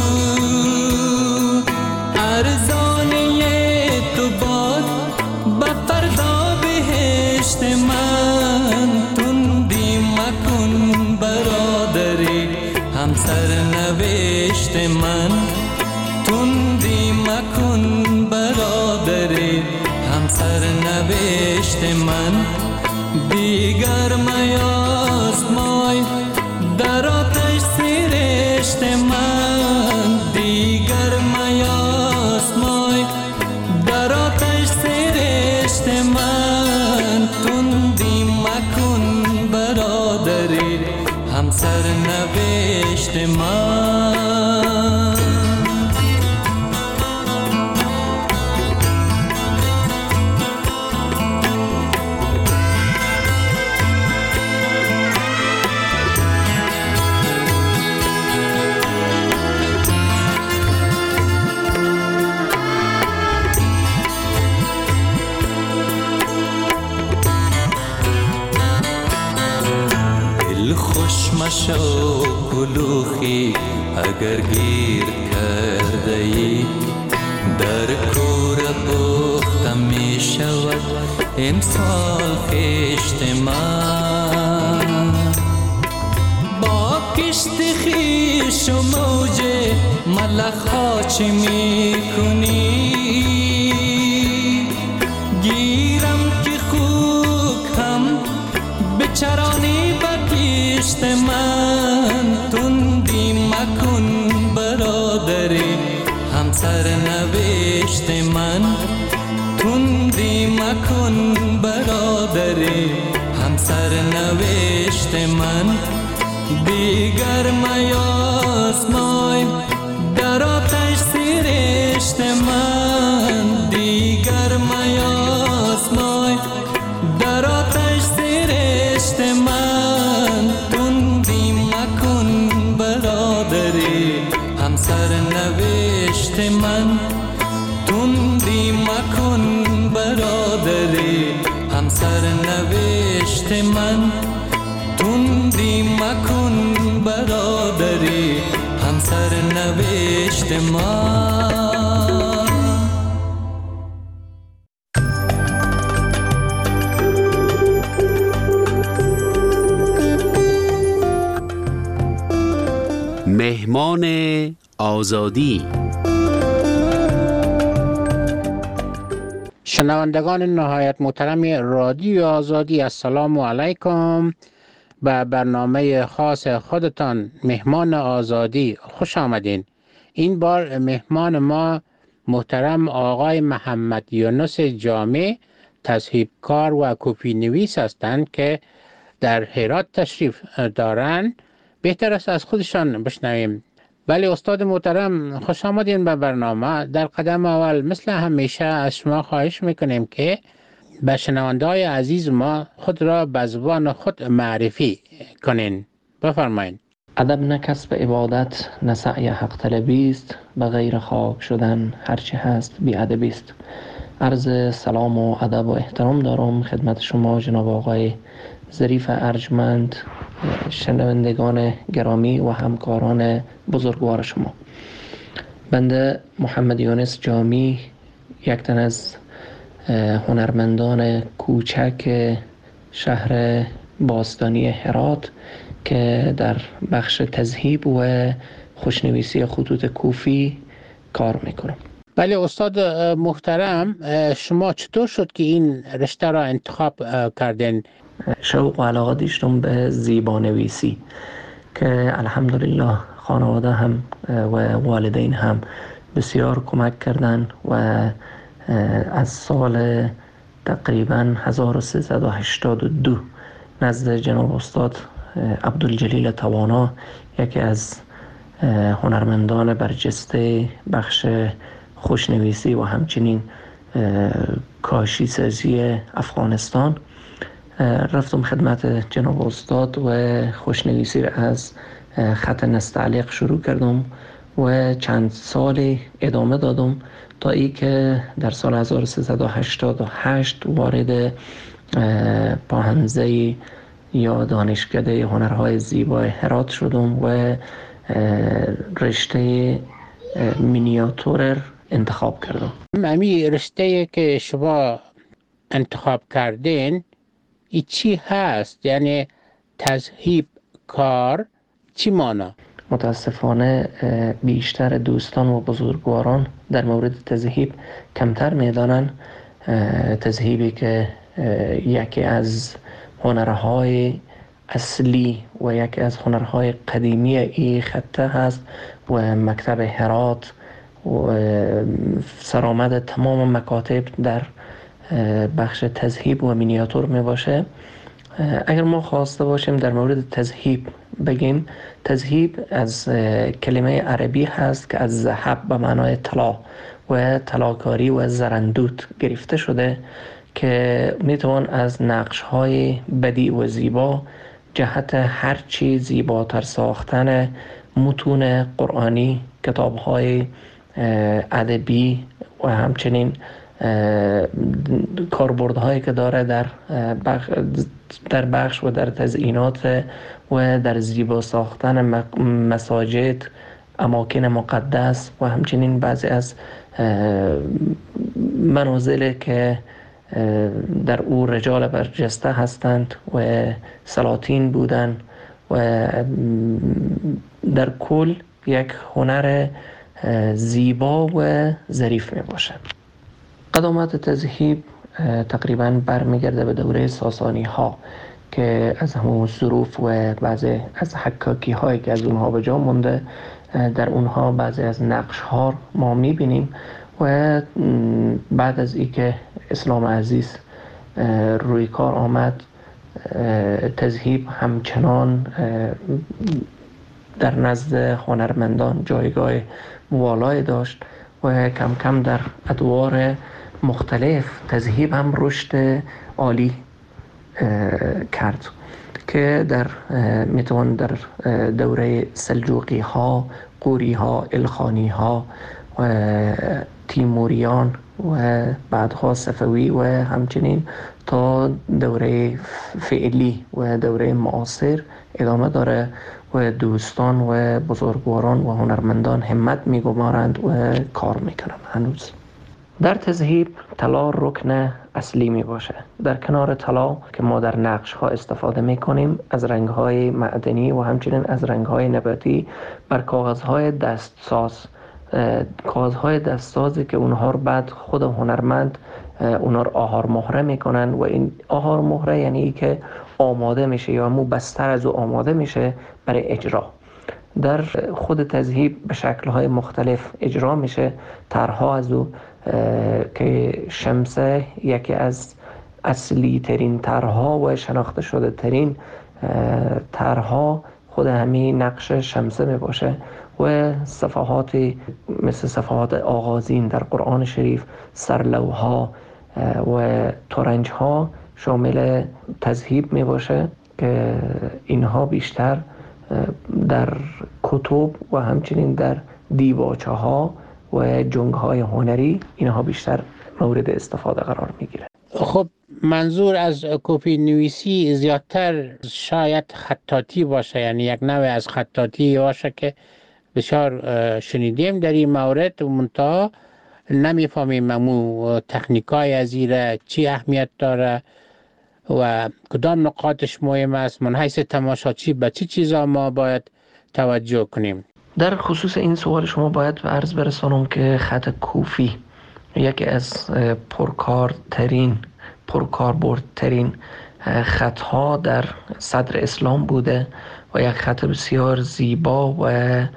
ارزانه تو باد به فردا بهشت من. تندی مکن برادری همسر نوشت من، تندی مکن برادری همسر نوشت من. دیگر میاسمای در آتش سرشت من، دیگر میاسمای در آتش سرشت من. تندی مکن برادری همسر نوشت من. دل خوش مشو کلوخی اگر گیر کرده ای در کور پخته می شود امسال خشت من با کشت خیش و موج ملخ ها چی می کنی گیرم که خوک هم بچرانی با کشت من تندی مکن برادری همسر نوشت من تندی مکن برادری همسر نوشت من دیگر میاسمای در آتش سرشت من دیگر میاسمای در آتش سرشت من تندی مکن برادری همسر نوشت من تندی مکن برادری همسر نوشت من تندی مکن برادری همسر نوشت من مهمان آزادی. شنوندگان نهایت محترم رادیو آزادی، السلام علیکم. به برنامه خاص خودتان مهمان آزادی خوش آمدین. این بار مهمان ما محترم آقای محمد یونس جامع، تصحیحکار و کپی نویس هستند که در هرات تشریف دارند. بهتر است از خودشان بشنویم. بله استاد محترم، خوش آمدین به برنامه. در قدم اول مثل همیشه از شما خواهش میکنیم که به شنونده‌های عزیز ما خود را به زبان خود معرفی کنین. بفرمایید. ادب نه کسب عبادت نه سعی حق طلبی است، به غیر خاک شدن هرچی هست بی ادبی است. عرض سلام و ادب و احترام دارم خدمت شما جناب آقای ظریف ارجمند، شنوندگان گرامی و همکاران بزرگوار شما. بنده محمد یونس جامی، یک تن از هنرمندان کوچک شهر باستانی هرات که در بخش تذهیب و خوشنویسی خطوط کوفی کار میکنم. بله استاد محترم، شما چطور شد که این رشته را انتخاب کردین؟ شوق و علاقه داشتم به زیبانویسی که الحمدلله خانواده هم و والدین هم بسیار کمک کردن و از سال تقریبا هزار و سیصد و هشتاد و دو نزد جناب استاد عبدالجلیل توانا، یکی از هنرمندان برجسته بخش خوشنویسی و همچنین کاشی سازی افغانستان، رفتم خدمت جناب استاد و خوشنویسی را از خط نستعلیق شروع کردم و چند سال ادامه دادم تا ای که در سال هزار و سیصد و هشتاد و هشت وارد پاهنزه یا دانشکده هنرهای زیبای هرات شدم و رشته مینیاتور انتخاب کردم. امی رشته که شما انتخاب کردین ای چی هست؟ یعنی تذهیب کار چی مانا؟ متاسفانه بیشتر دوستان و بزرگواران در مورد تذهیب کمتر میدانن. تذهیبی که یکی از هنرهای اصلی و یکی از هنرهای قدیمی این خطه هست و مکتب هرات و سرآمد تمام مکاتب در بخش تذهیب و مینیاتور می باشه. اگر ما خواسته باشیم در مورد تذهیب بگیم، تذهیب از کلمه عربی هست که از ذهب به معنای طلا و طلاکاری و زرندوت گرفته شده که میتوان از نقش‌های بدیع و زیبا جهت هرچی زیباتر ساختن متون قرآنی، کتاب‌های ادبی و همچنین کاربردهایی که داره در بخش در بخش و در تزیینات و در زیبا ساختن مساجد، اماکن مقدس و همچنین بعضی از منازل که در او رجال برجسته هستند و سلاطین بودند و در کل یک هنر زیبا و ظریف می باشد. قدامت تذهیب تقریبا برمیگرده به دوره ساسانی ها که از همون ظروف و بعضی از حکاکی هایی که از اونها به جا مونده، در اونها بعضی از نقش ها ما میبینیم و بعد از ای که اسلام عزیز روی کار آمد، تذهیب همچنان در نزد هنرمندان جایگاه والایی داشت و کم کم در ادوار مختلف تذهیب هم رشد عالی کرد که در میتوان در دوره سلجوقی ها، قوری ها، الخانی ها و تیموریان و بعدها صفوی و همچنین تا دوره فعلی و دوره معاصر ادامه داره و دوستان و بزرگواران و هنرمندان همت میگمارند و کار میکنند. هنوز در تذهیب طلا رکن اصلی می باشه. در کنار طلا که ما در نقش ها استفاده می کنیم، از رنگ های معدنی و همچنین از رنگ های نباتی بر کاغذ های دستساز، کاغذ های دستسازی که اونها رو بعد خود هنرمند اونها رو آهار مهره می کنن و این آهار مهره یعنی که آماده میشه یا مو بستر از او آماده میشه برای اجرا. در خود تذهیب به شکل‌های مختلف اجرا میشه. طرح‌ها از او که شمسه یکی از اصلی ترین طرح‌ها و شناخته شده ترین طرح‌ها خود همین نقش شمسه می باشه و صفحاتی مثل صفحات آغازین در قرآن شریف، سرلوها و ترنج‌ها شامل تذهیب می باشه که اینها بیشتر در کتب و همچنین در دیباچه ها و جنگ های هنری اینها بیشتر مورد استفاده قرار می گیره. خب منظور از کپی نویسی زیادتر شاید خطاطی باشه، یعنی یک نوع از خطاطی باشه که بسیار شنیدیم در این مورد و منتها نمیفهمیم ممو تکنیکای از ایره چی اهمیت داره و کدام نقاطش مهم است. من حیث تماشاچی به چی چیزا ما باید توجه کنیم؟ در خصوص این سوال شما باید به عرض برسانم که خط کوفی یکی از پرکارترین پرکاربردترین خطها در صدر اسلام بوده و یک خط بسیار زیبا و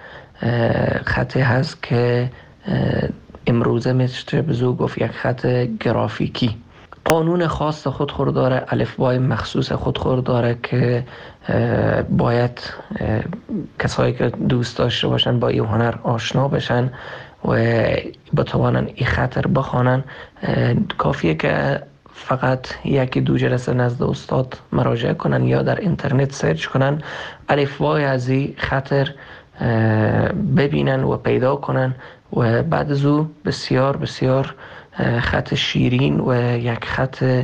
خطی هست که امروزه میشه بزو گفت یک خط گرافیکی. قانون خاص خود خود داره، الفبای مخصوص خود خود داره که باید کسایی که دوست داشته باشن با این هنر آشنا بشن و بتوانن این خط بخوانن. کافیه که فقط یکی دو جلسه نزد استاد مراجعه کنن یا در اینترنت سرچ کنن، الفبای از این خط ببینن و پیدا کنن و بعد از او بسیار بسیار خط شیرین و یک خط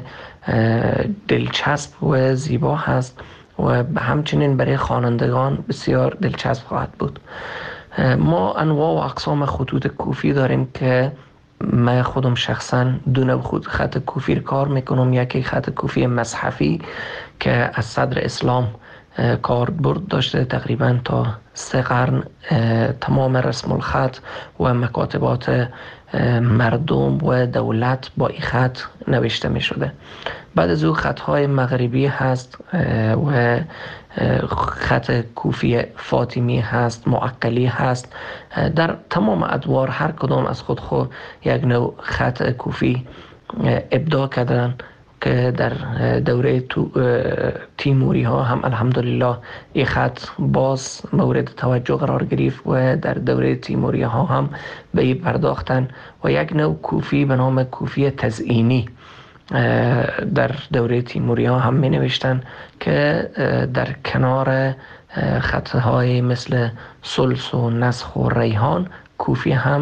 دلچسب و زیبا هست و همچنین برای خوانندگان بسیار دلچسب خواهد بود. ما انواع و اقسام خطوط کوفی داریم که من خودم شخصا دو نوع خود خط کوفی کار میکنم. یکی خط کوفی مصحفی که از صدر اسلام کاربرد داشته، تقریبا تا سه قرن تمام رسم الخط و مکاتبات مردم و دولت با این خط نوشته می شده. بعد از او خطهای مغربی هست و خط کوفی فاطمی هست، معقلی هست. در تمام ادوار هر کدام از خود خود یک نوع خط کوفی ابداع کردن که در دوره تیموری ها هم الحمدلله این خط باز مورد توجه قرار گرفت و در دوره تیموری ها هم به این پرداختن و یک نوع کوفی به نام کوفی تزئینی در دوره تیموری ها هم می نوشتن که در کنار خطهای مثل سلس و نسخ و ریحان کوفی هم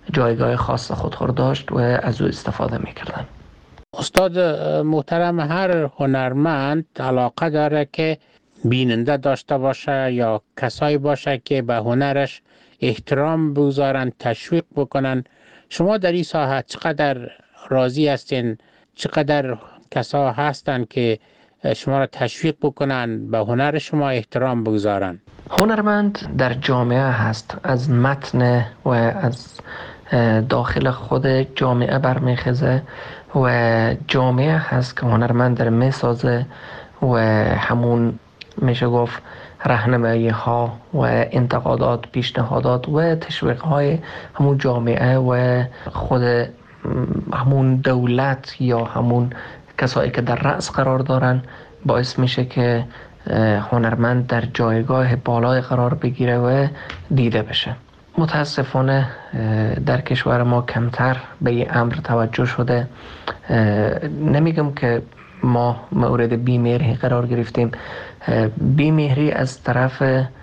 جایگاه خاص خود داشت و از او استفاده میکردن. استاد محترم، هر هنرمند علاقه داره که بیننده داشته باشه یا کسایی باشه که به هنرش احترام بگذارن، تشویق بکنن. شما در این ساحه چقدر راضی هستین؟ چقدر کسا هستن که شما را تشویق بکنن، به هنر شما احترام بگذارن؟ هنرمند در جامعه هست، از متن و از داخل خود جامعه برمیخیزه و جامعه هست که هنرمند در میسازه و همون میشه گفت راهنمایی ها و انتقادات، پیشنهادات و تشویق های همون جامعه و خود همون دولت یا همون کسایی که در رأس قرار دارن باعث میشه که هنرمند در جایگاه بالای قرار بگیره و دیده بشه. متاسفانه در کشور ما کمتر به این امر توجه شده. نمیگم که ما مورد بیمهری قرار گرفتیم. بیمهری از طرف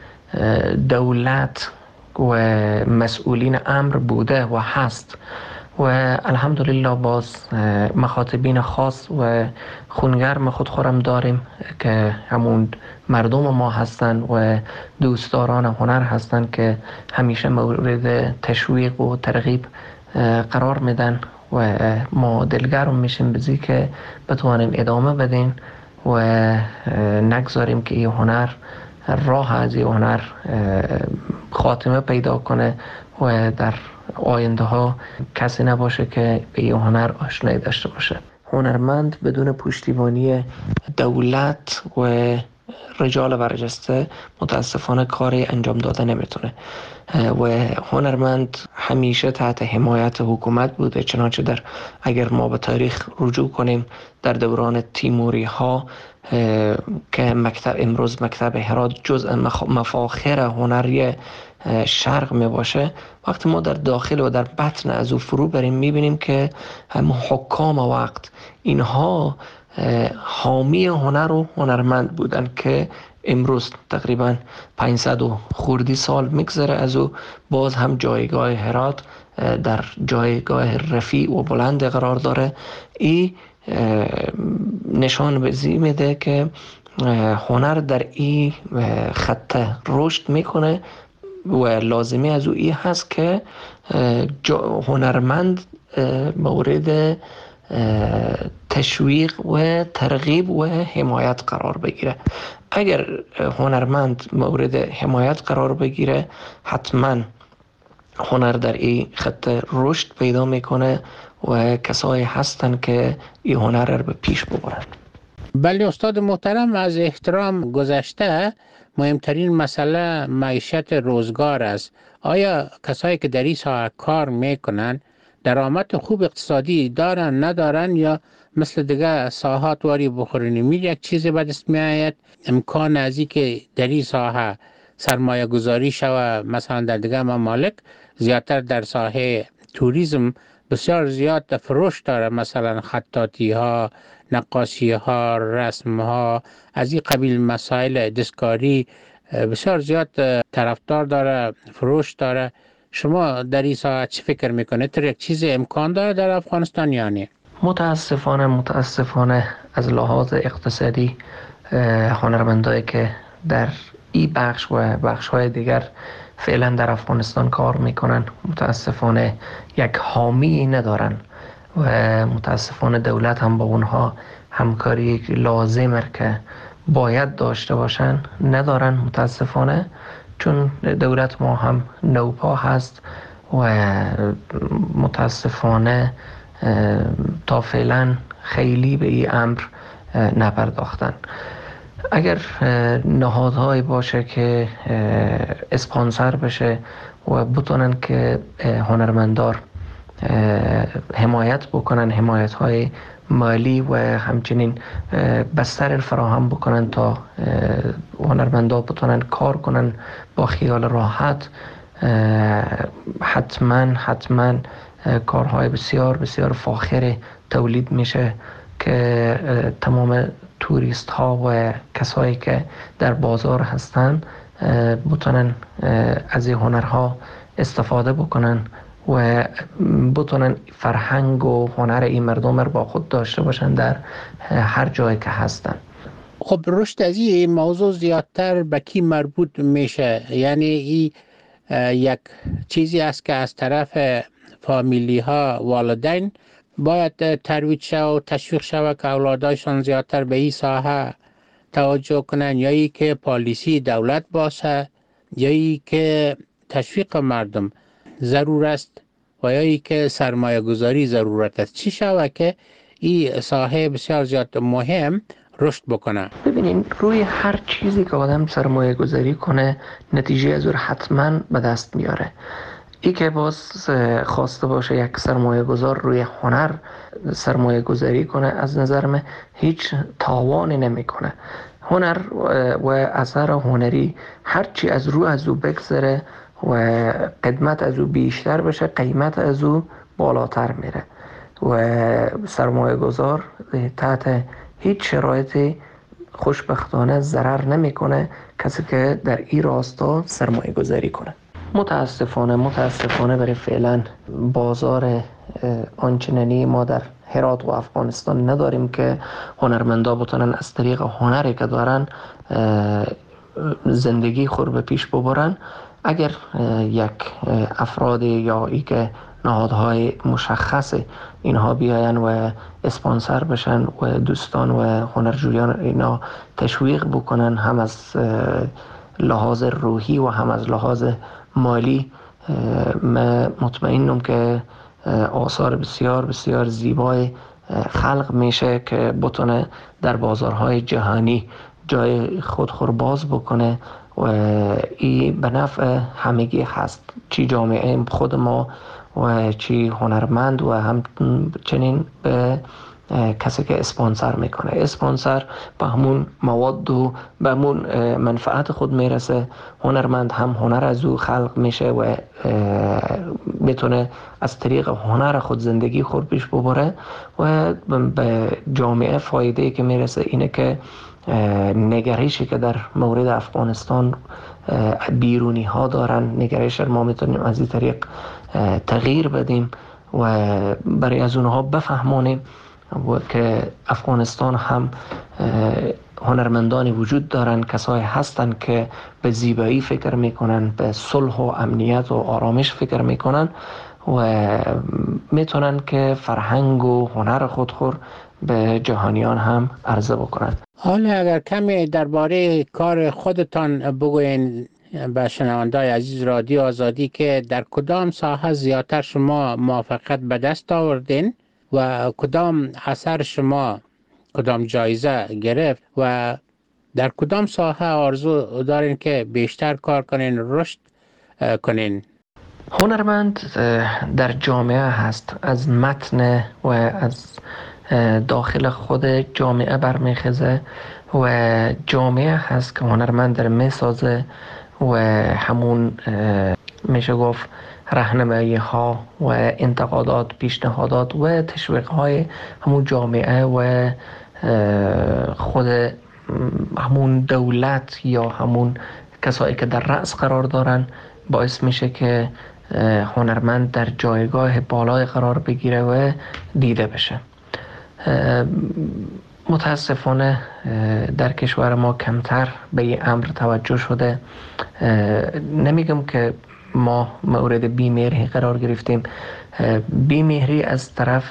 دولت و مسئولین امر بوده و هست و الحمدلله باز مخاطبین خاص و خونگرم خود خورم داریم که همون مردم ما هستن و دوستداران هنر هستن که همیشه مورد تشویق و ترغیب قرار میدن و ما دلگرم میشیم بزی که بتوانیم ادامه بدیم و نگذاریم که این هنر راه از این هنر خاتمه پیدا کنه و در آینده ها کسی نباشه که به این هنر آشنایی داشته باشه. هنرمند بدون پشتیبانی دولت و رجال برجسته متاسفانه کاری انجام داده نمیتونه و هنرمند همیشه تحت حمایت حکومت بوده. چنانچه در اگر ما به تاریخ رجوع کنیم در دوران تیموری ها که مکتب امروز مکتب هرات جزء مفاخر هنری شرق می باشه، وقتی ما در داخل و در بطن از او فرو بریم میبینیم که هم حکام وقت اینها حامی هنر و هنرمند بودن که امروز تقریبا پانصد و خوردی سال میگذره از او باز هم جایگاه هرات در جایگاه رفیع و بلند قرار داره. این نشان بزی میده که هنر در این خط رشد میکنه و لازمی از او این هست که هنرمند مورد تشویق و ترغیب و حمایت قرار بگیره. اگر هنرمند مورد حمایت قرار بگیره حتما هنر در این خط رشد پیدا میکنه و کسایی هستن که این هنر رو به پیش ببرن. بله استاد محترم، از احترام گذشته مهمترین مسئله معیشت روزگار است. آیا کسایی که در این ساحه کار میکنن درآمد خوب اقتصادی دارن ندارن یا مثل دیگه ساحات واری بخورن میل یک چیزی به دست میآید؟ امکان ازی که در این ساحه سرمایه گذاری شوه مثلا در دیگه ممالک زیادتر در ساحه توریسم بسیار زیاد فروش داره، مثلا خطاطی ها، نقاشی ها، رسم ها، از این قبیل مسائل دستکاری بسیار زیاد طرفدار داره، فروش داره. شما در این ساعت چی فکر میکنه؟ تر یک چیز امکان داره در افغانستان یا نه؟ متاسفانه متاسفانه از لحاظ اقتصادی هنرمندایی که در این بخش و بخش های دیگر فعلا در افغانستان کار میکنن متاسفانه یک حامی ندارن و متاسفانه دولت هم با اونها همکاری لازمه که باید داشته باشن ندارن متاسفانه، چون دولت ما هم نوپا هست و متاسفانه تا فعلا خیلی به این امر نپرداختن. اگر نهادهایی باشه که اسپانسر بشه و بتونن که هنرمندار حمایت بکنن، حمایت های مالی و همچنین بستر فراهم بکنن تا هنرمندا بتونن کار کنن با خیال راحت، حتما حتما کارهای بسیار بسیار فاخر تولید میشه که تمام توریست ها و کسایی که در بازار هستن بتونن از این هنرها استفاده بکنن و بتونن فرهنگ و هنر این مردم رو با خود داشته باشن در هر جایی که هستن. خب رشد از این موضوع زیادتر به کی مربوط میشه؟ یعنی این یک چیزی است که از طرف فامیلی ها، والدین باید ترویج شود و تشویق شود که اولادایشان زیادتر به این ساحه توجه کنن، یا ای که پالیسی دولت باشه، یا ای که تشویق مردم ضرور است، و یا ای که سرمایه گذاری ضرورت است. چی شود که این ساحه بسیار زیاد مهم رشد بکنه؟ ببینین روی هر چیزی که آدم سرمایه گذاری کنه نتیجه از اون حتما به دست میاره. ای که باز خواسته باشه یک سرمایه گذار روی هنر سرمایه گذاری کنه، از نظر من هیچ تاوانی نمی کنه. هنر و اثر هنری هرچی از رو از او بگذره و قدمت از او بیشتر بشه، قیمت از او بالاتر میره و سرمایه گذار تحت هیچ شرایطی خوشبختانه ضرر نمیکنه کسی که در این راستا سرمایه گذاری کنه. متاسفانه متاسفانه برای فعلا بازار آنچنانی ما در هرات و افغانستان نداریم که هنرمندا بتونن از طریق هنری که دارن زندگی خود به پیش ببرن. اگر یک افراد یا ای که نهادهای مشخص اینها بیاین و اسپانسر بشن و دوستان و هنرجویان اینا تشویق بکنن، هم از لحاظ روحی و هم از لحاظ مالی، من مطمئنم که آثار بسیار بسیار زیبای خلق میشه که بتونه در بازارهای جهانی جای خود باز بکنه و این به نفع همگی هست، چی جامعه خود ما و چی هنرمند و همچنین به کسی که اسپانسر میکنه. اسپانسر به همون مواد و به همون منفعت خود میرسه، هنرمند هم هنر از او خلق میشه و میتونه از طریق هنر خود زندگی خود پیش ببره و به جامعه فایده که میرسه اینه که نگرشی که در مورد افغانستان بیرونی ها دارن، نگرش ما میتونیم از این طریق تغییر بدیم و برای از اونها بفهمونیم و که افغانستان هم هنرمندانی وجود دارن، کسایی هستن که به زیبایی فکر میکنن، به صلح و امنیت و آرامش فکر میکنن و میتونن که فرهنگ و هنر خود خور به جهانیان هم عرضه بکنن. حالا اگر کمی درباره کار خودتان بگوین به شنونده‌های عزیز رادیو آزادی که در کدام ساحه زیادتر شما موفقیت به دست آوردین و کدام اثر شما کدام جایزه گرفت و در کدام ساحه آرزو دارین که بیشتر کار کنین، رشد کنین؟ هنرمند در جامعه هست، از متن و از داخل خود جامعه برمیخیزه و جامعه هست که هنرمند در میسازه و همون میشه گفت راهنمایی ها و انتقادات، پیشنهادات و تشویق های همون جامعه و خود همون دولت یا همون کسایی که در رأس قرار دارن باعث میشه که هنرمند در جایگاه بالای قرار بگیره و دیده بشه. متاسفانه در کشور ما کمتر به این امر توجه شده. نمیگم که ما مورد بیمهری قرار گرفتیم، بیمهری از طرف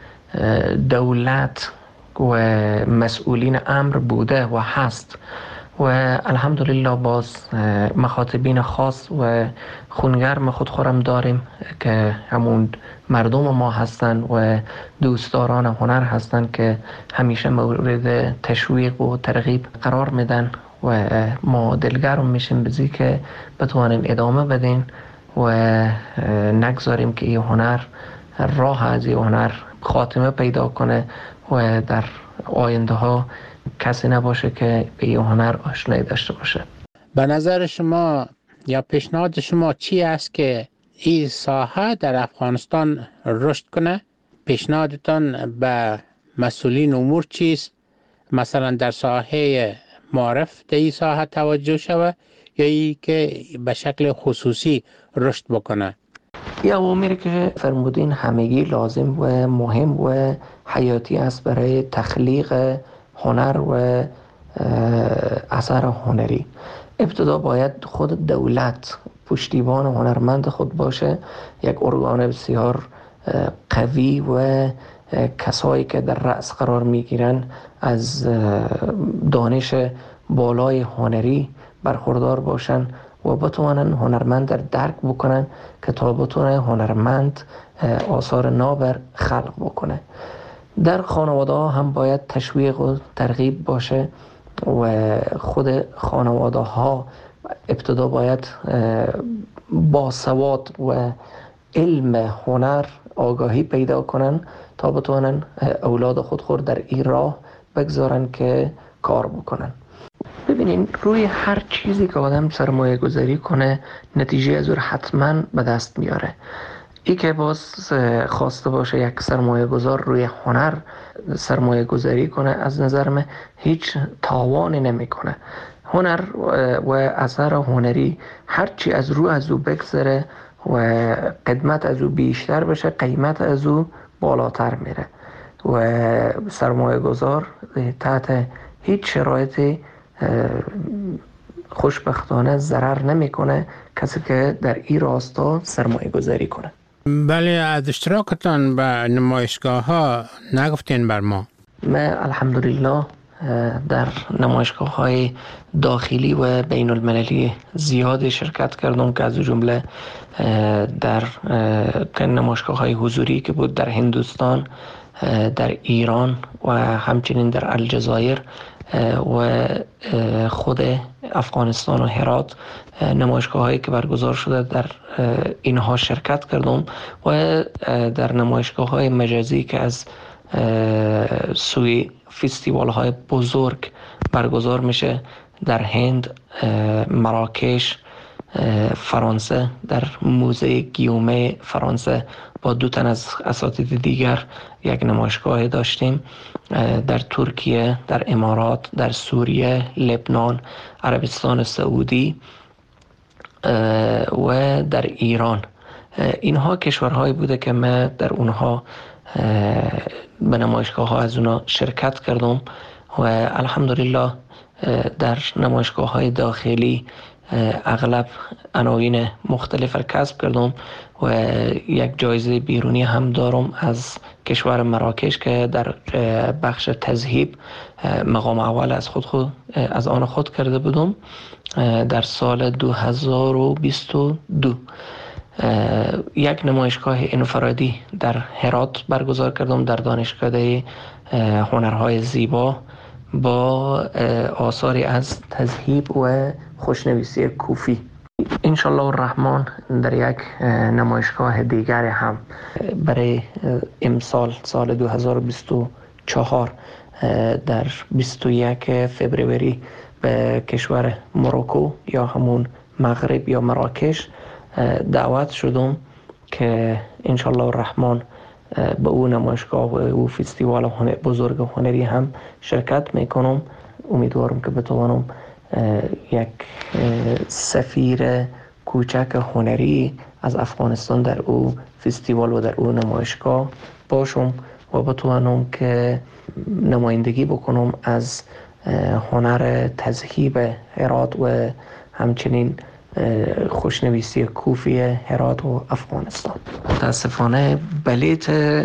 دولت و مسئولین امر بوده و هست و الحمدلله باز مخاطبین خاص و خونگرم خود خورم داریم که همون مردم ما هستن و دوستداران هنر هستن که همیشه مورد تشویق و ترغیب قرار میدن و ما دلگرم میشیم بزی که بتوانیم ادامه بدیم و نگذاریم که این هنر راه از این هنر خاتمه پیدا کنه و در آینده ها کسی نباشه که به این هنر آشنایی داشته باشه. به نظر شما یا پیشنهاد شما چی است که این ساحه در افغانستان رشد کنه؟ پیشنهادتان به مسئولین امور چیست؟ مثلا در ساحه معرف در این ساحه توجه شود یا ای که به شکل خصوصی رشد بکنه؟ این اوامری که فرمودین همگی لازم و مهم و حیاتی است برای تخلیق هنر و اثر هنری. ابتدا باید خود دولت پشتیبان هنرمند خود باشه، یک ارگان بسیار قوی و کسایی که در رأس قرار میگیرن از دانش بالای هنری برخوردار باشن و بتوانن هنرمند در درک بکنن که تا بتونه هنرمند آثار نابر خلق بکنه. در خانواده ها هم باید تشویق و ترغیب باشه و خود خانواده ها ابتدا باید باسواد و علم هنر آگاهی پیدا کنن تا بتونن اولاد خود خود در این راه بگذارن که کار بکنن. ببینین روی هر چیزی که آدم سرمایه گذاری کنه نتیجه از اون حتما به دست میاره. ای که باز خواسته باشه یک سرمایه گذار روی هنر سرمایه گذاری کنه، از نظر من هیچ تاوانی نمی کنه. هنر و اثر هنری هرچی از رو از او بگذره و قدمت از او بیشتر بشه، قیمت از او بالاتر میره و سرمایه گذار تحت هیچ شرایطی خوشبختانه ضرر نمیکنه کسی که در این راستا سرمایه گذاری کنه. بله، از اشتراکتان به نمایشگاه ها نگفتین بر ما. من الحمدلله در نمایشگاه های داخلی و بین المللی زیادی شرکت کردم که از جمله در نمایشگاه های حضوری که بود در هندوستان، در ایران و همچنین در الجزایر و خود افغانستان و هرات نمایشگاه هایی که برگزار شده در اینها شرکت کردم و در نمایشگاه های مجازی که از سوی فستیوال های بزرگ برگزار میشه در هند، مراکش، فرانسه، در موزه گیومه فرانسه با دو تن از اساتید دیگر یک نمایشگاه داشتیم. در ترکیه، در امارات، در سوریه، لبنان، عربستان سعودی و در ایران. اینها کشورهایی بوده که من در اونها به نمایشگاه ها از اونها شرکت کردم و الحمدلله در نمایشگاه های داخلی اغلب عناوین مختلف را کسب کردم و یک جایزه بیرونی هم دارم از کشور مراکش که در بخش تذهیب مقام اول از خود, خود از آن خود کرده بودم در سال دو هزار و بیست و دو. یک نمایشگاه انفرادی در هرات برگزار کردم در دانشکده هنرهای زیبا با آثاری از تذهیب و خوشنویسی کوفی. انشالله الرحمن در یک نمایشگاه دیگر هم برای امسال سال دو هزار و بیست و چهار در بیست و یک فوریه به کشور مروکو یا همون مغرب یا مراکش دعوت شدم که انشالله الرحمن به او نمایشگاه و او فستیوال بزرگ هنری هم شرکت میکنم. امیدوارم که بتوانم یک سفیر کوچک هنری از افغانستان در او فستیوال و در او نمایشگاه باشم و بتوانم که نمایندگی بکنم از هنر تذهیب هرات و همچنین خوشنویسی کوفی هرات و افغانستان. متاسفانه بلیت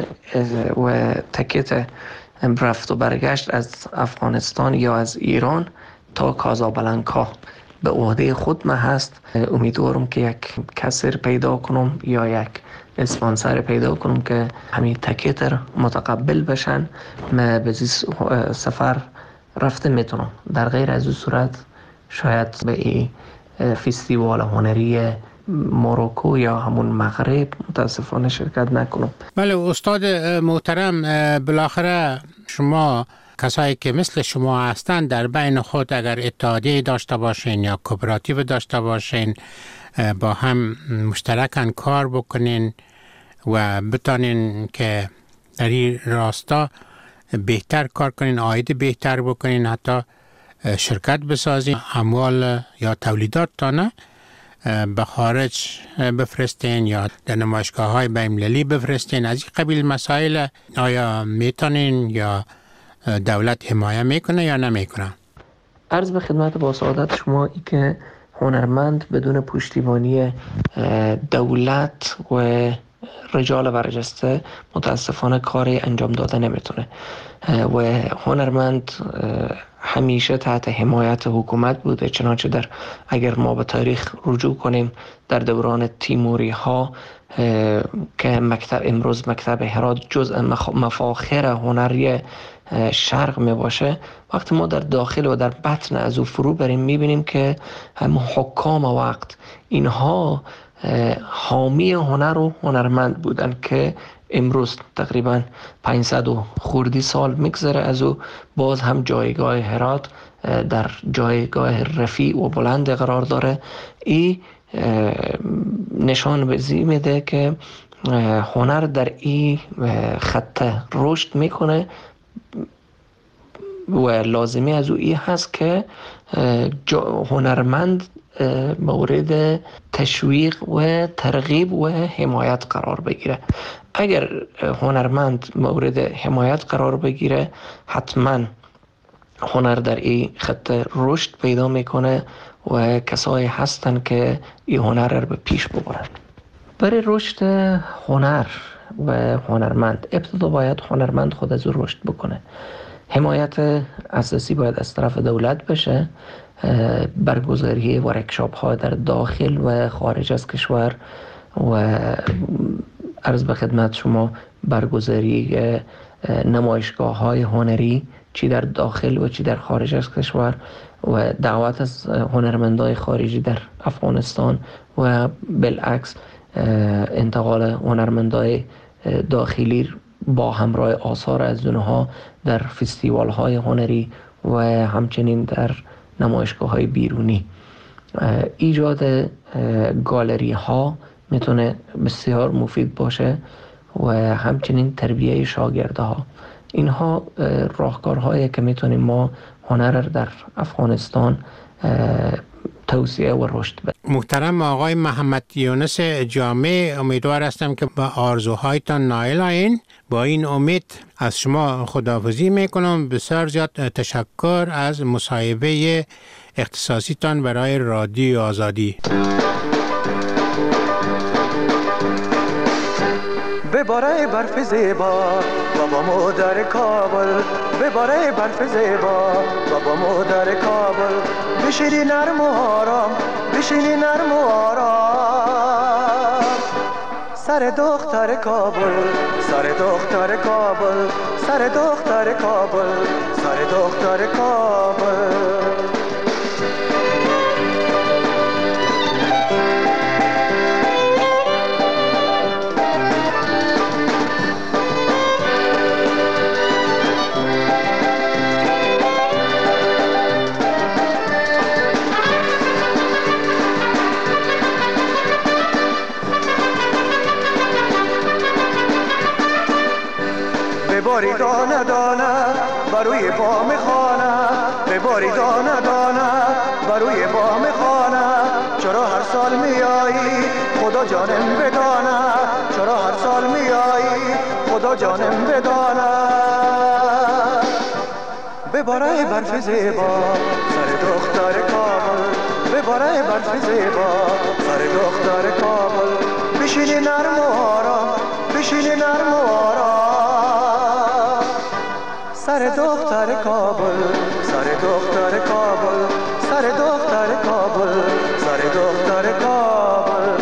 و تکت رفت و برگشت از افغانستان یا از ایران تا کازابلانکا به عهده خود من هست. امیدوارم که یک کسر پیدا کنم یا یک اسپانسر پیدا کنم که همین تکت متقبل بشن من به سفر رفته میتونم. در غیر از این صورت شاید به این فستیوال هنری مروکو یا همون مغرب متاسفانه شرکت نکنم. بله استاد محترم، بالاخره شما کسایی که مثل شما هستند در بین خود اگر اتحادیه داشته باشین یا کوپراتیو داشته باشین با هم مشترکاً کار بکنین و بتانین که در این راستا بهتر کار کنین، عاید بهتر بکنین، حتی شرکت بسازین، اموال یا تولیدات تانه به خارج بفرستین یا در نمایشگاه های بین‌المللی بفرستین؟ از این قبیل مسائل آیا میتونین یا دولت حمایه میکنه یا نمیکنه؟ عرض به خدمت با سعادت شما ای که هنرمند بدون پشتیبانی دولت و رجال برجسته متاسفانه کاری انجام داده نمیتونه و هنرمند همیشه تحت حمایت حکومت بوده. چنانچه در اگر ما به تاریخ رجوع کنیم در دوران تیموری ها که مکتب امروز مکتب هرات جزء مفاخر هنری شرق می باشه، وقتی ما در داخل و در بطن از او فرو بریم میبینیم که هم حکام وقت اینها حامی هنر و هنرمند بودن که امروز تقریبا پانصد و خوردی سال میگذره از او باز هم جایگاه هرات در جایگاه رفیع و بلند قرار داره. این نشان بزی میده که هنر در این خط رشد میکنه و لازمی از او این هست که هنرمند مورد تشویق و ترغیب و حمایت قرار بگیره. اگر هنرمند مورد حمایت قرار بگیره حتما هنر در این خط رشد پیدا میکنه و کسایی هستن که این هنر رو به پیش ببرن. برای رشد هنر و هنرمند ابتدا باید هنرمند خود از او رشد بکنه. حمایت اساسی باید از طرف دولت بشه، برگزاری ورکشاپ ها در داخل و خارج از کشور و عرض به خدمت شما برگزاری نمایشگاه های هنری چی در داخل و چی در خارج از کشور و دعوت از هنرمندای خارجی در افغانستان و بالعکس انتقال هنرمندای داخلی با همراه آثار از اونها در فستیوال های هنری و همچنین در نمایشگاه های بیرونی. ایجاد گالری ها میتونه بسیار مفید باشه و همچنین تربیه شاگرده ها. اینها راهکارهایی که میتونیم ما هنر در افغانستان توسعه و رشد بدیم. محترم آقای محمد یونس جامع، امیدوار هستم که با آرزوهایتان نائل آیین. با این امید از شما خداحافظی میکنم. بسیار زیاد تشکر از مصاحبه اختصاصیتان برای رادیو آزادی. بباره برف زیبا بابا مادر کابل، بباره برف زیبا بابا مادر کابل، بشینی نرم و آرام، بشینی نرم و آرام، سر دختر کابل، سر دختر کابل، سر دختر کابل، سر دختر کابل. بباری دانه دانه بروی بام خانه، بباری دانه دانه بروی بام خانه، چرا هر سال میایی خدا جانم بدانه، چرا هر سال میایی خدا جانم بدانه، بباره برف زیبا سر دختر کابل، بباره برف زیبا سر دختر کابل، بشینی نرم و آرام، بشینی نرم و آرام، سر دختر کابل، سر دختر کابل، سر دختر کابل، سر دختر کابل.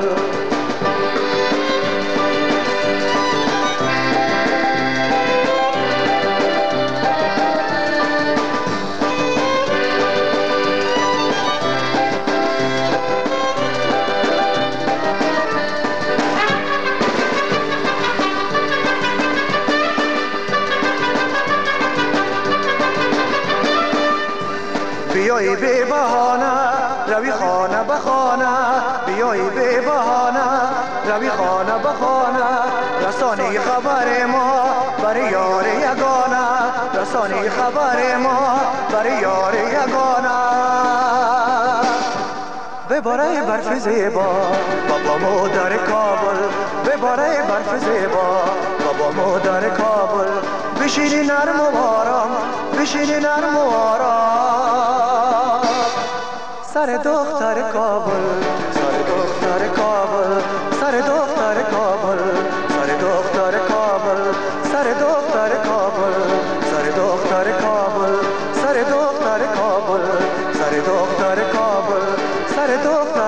بیایی به بهانه روی خانه به خانه، بیایی به بهانه روی خانه به خانه، رسانی خبر ما برای یار یگانه، رسانی خبر ما برای یار یگانه، بباره برف زیبا بابا مادر کابل بباره برف زیبا بابا مادر کابل بشینی نرم و آرام بشینی نرم و آرام سر دختر کابل سر دختر کابل سر دختر کابل سر دختر کابل سر دختر کابل سر دختر کابل سر دختر کابل سر دختر کابل سر دختر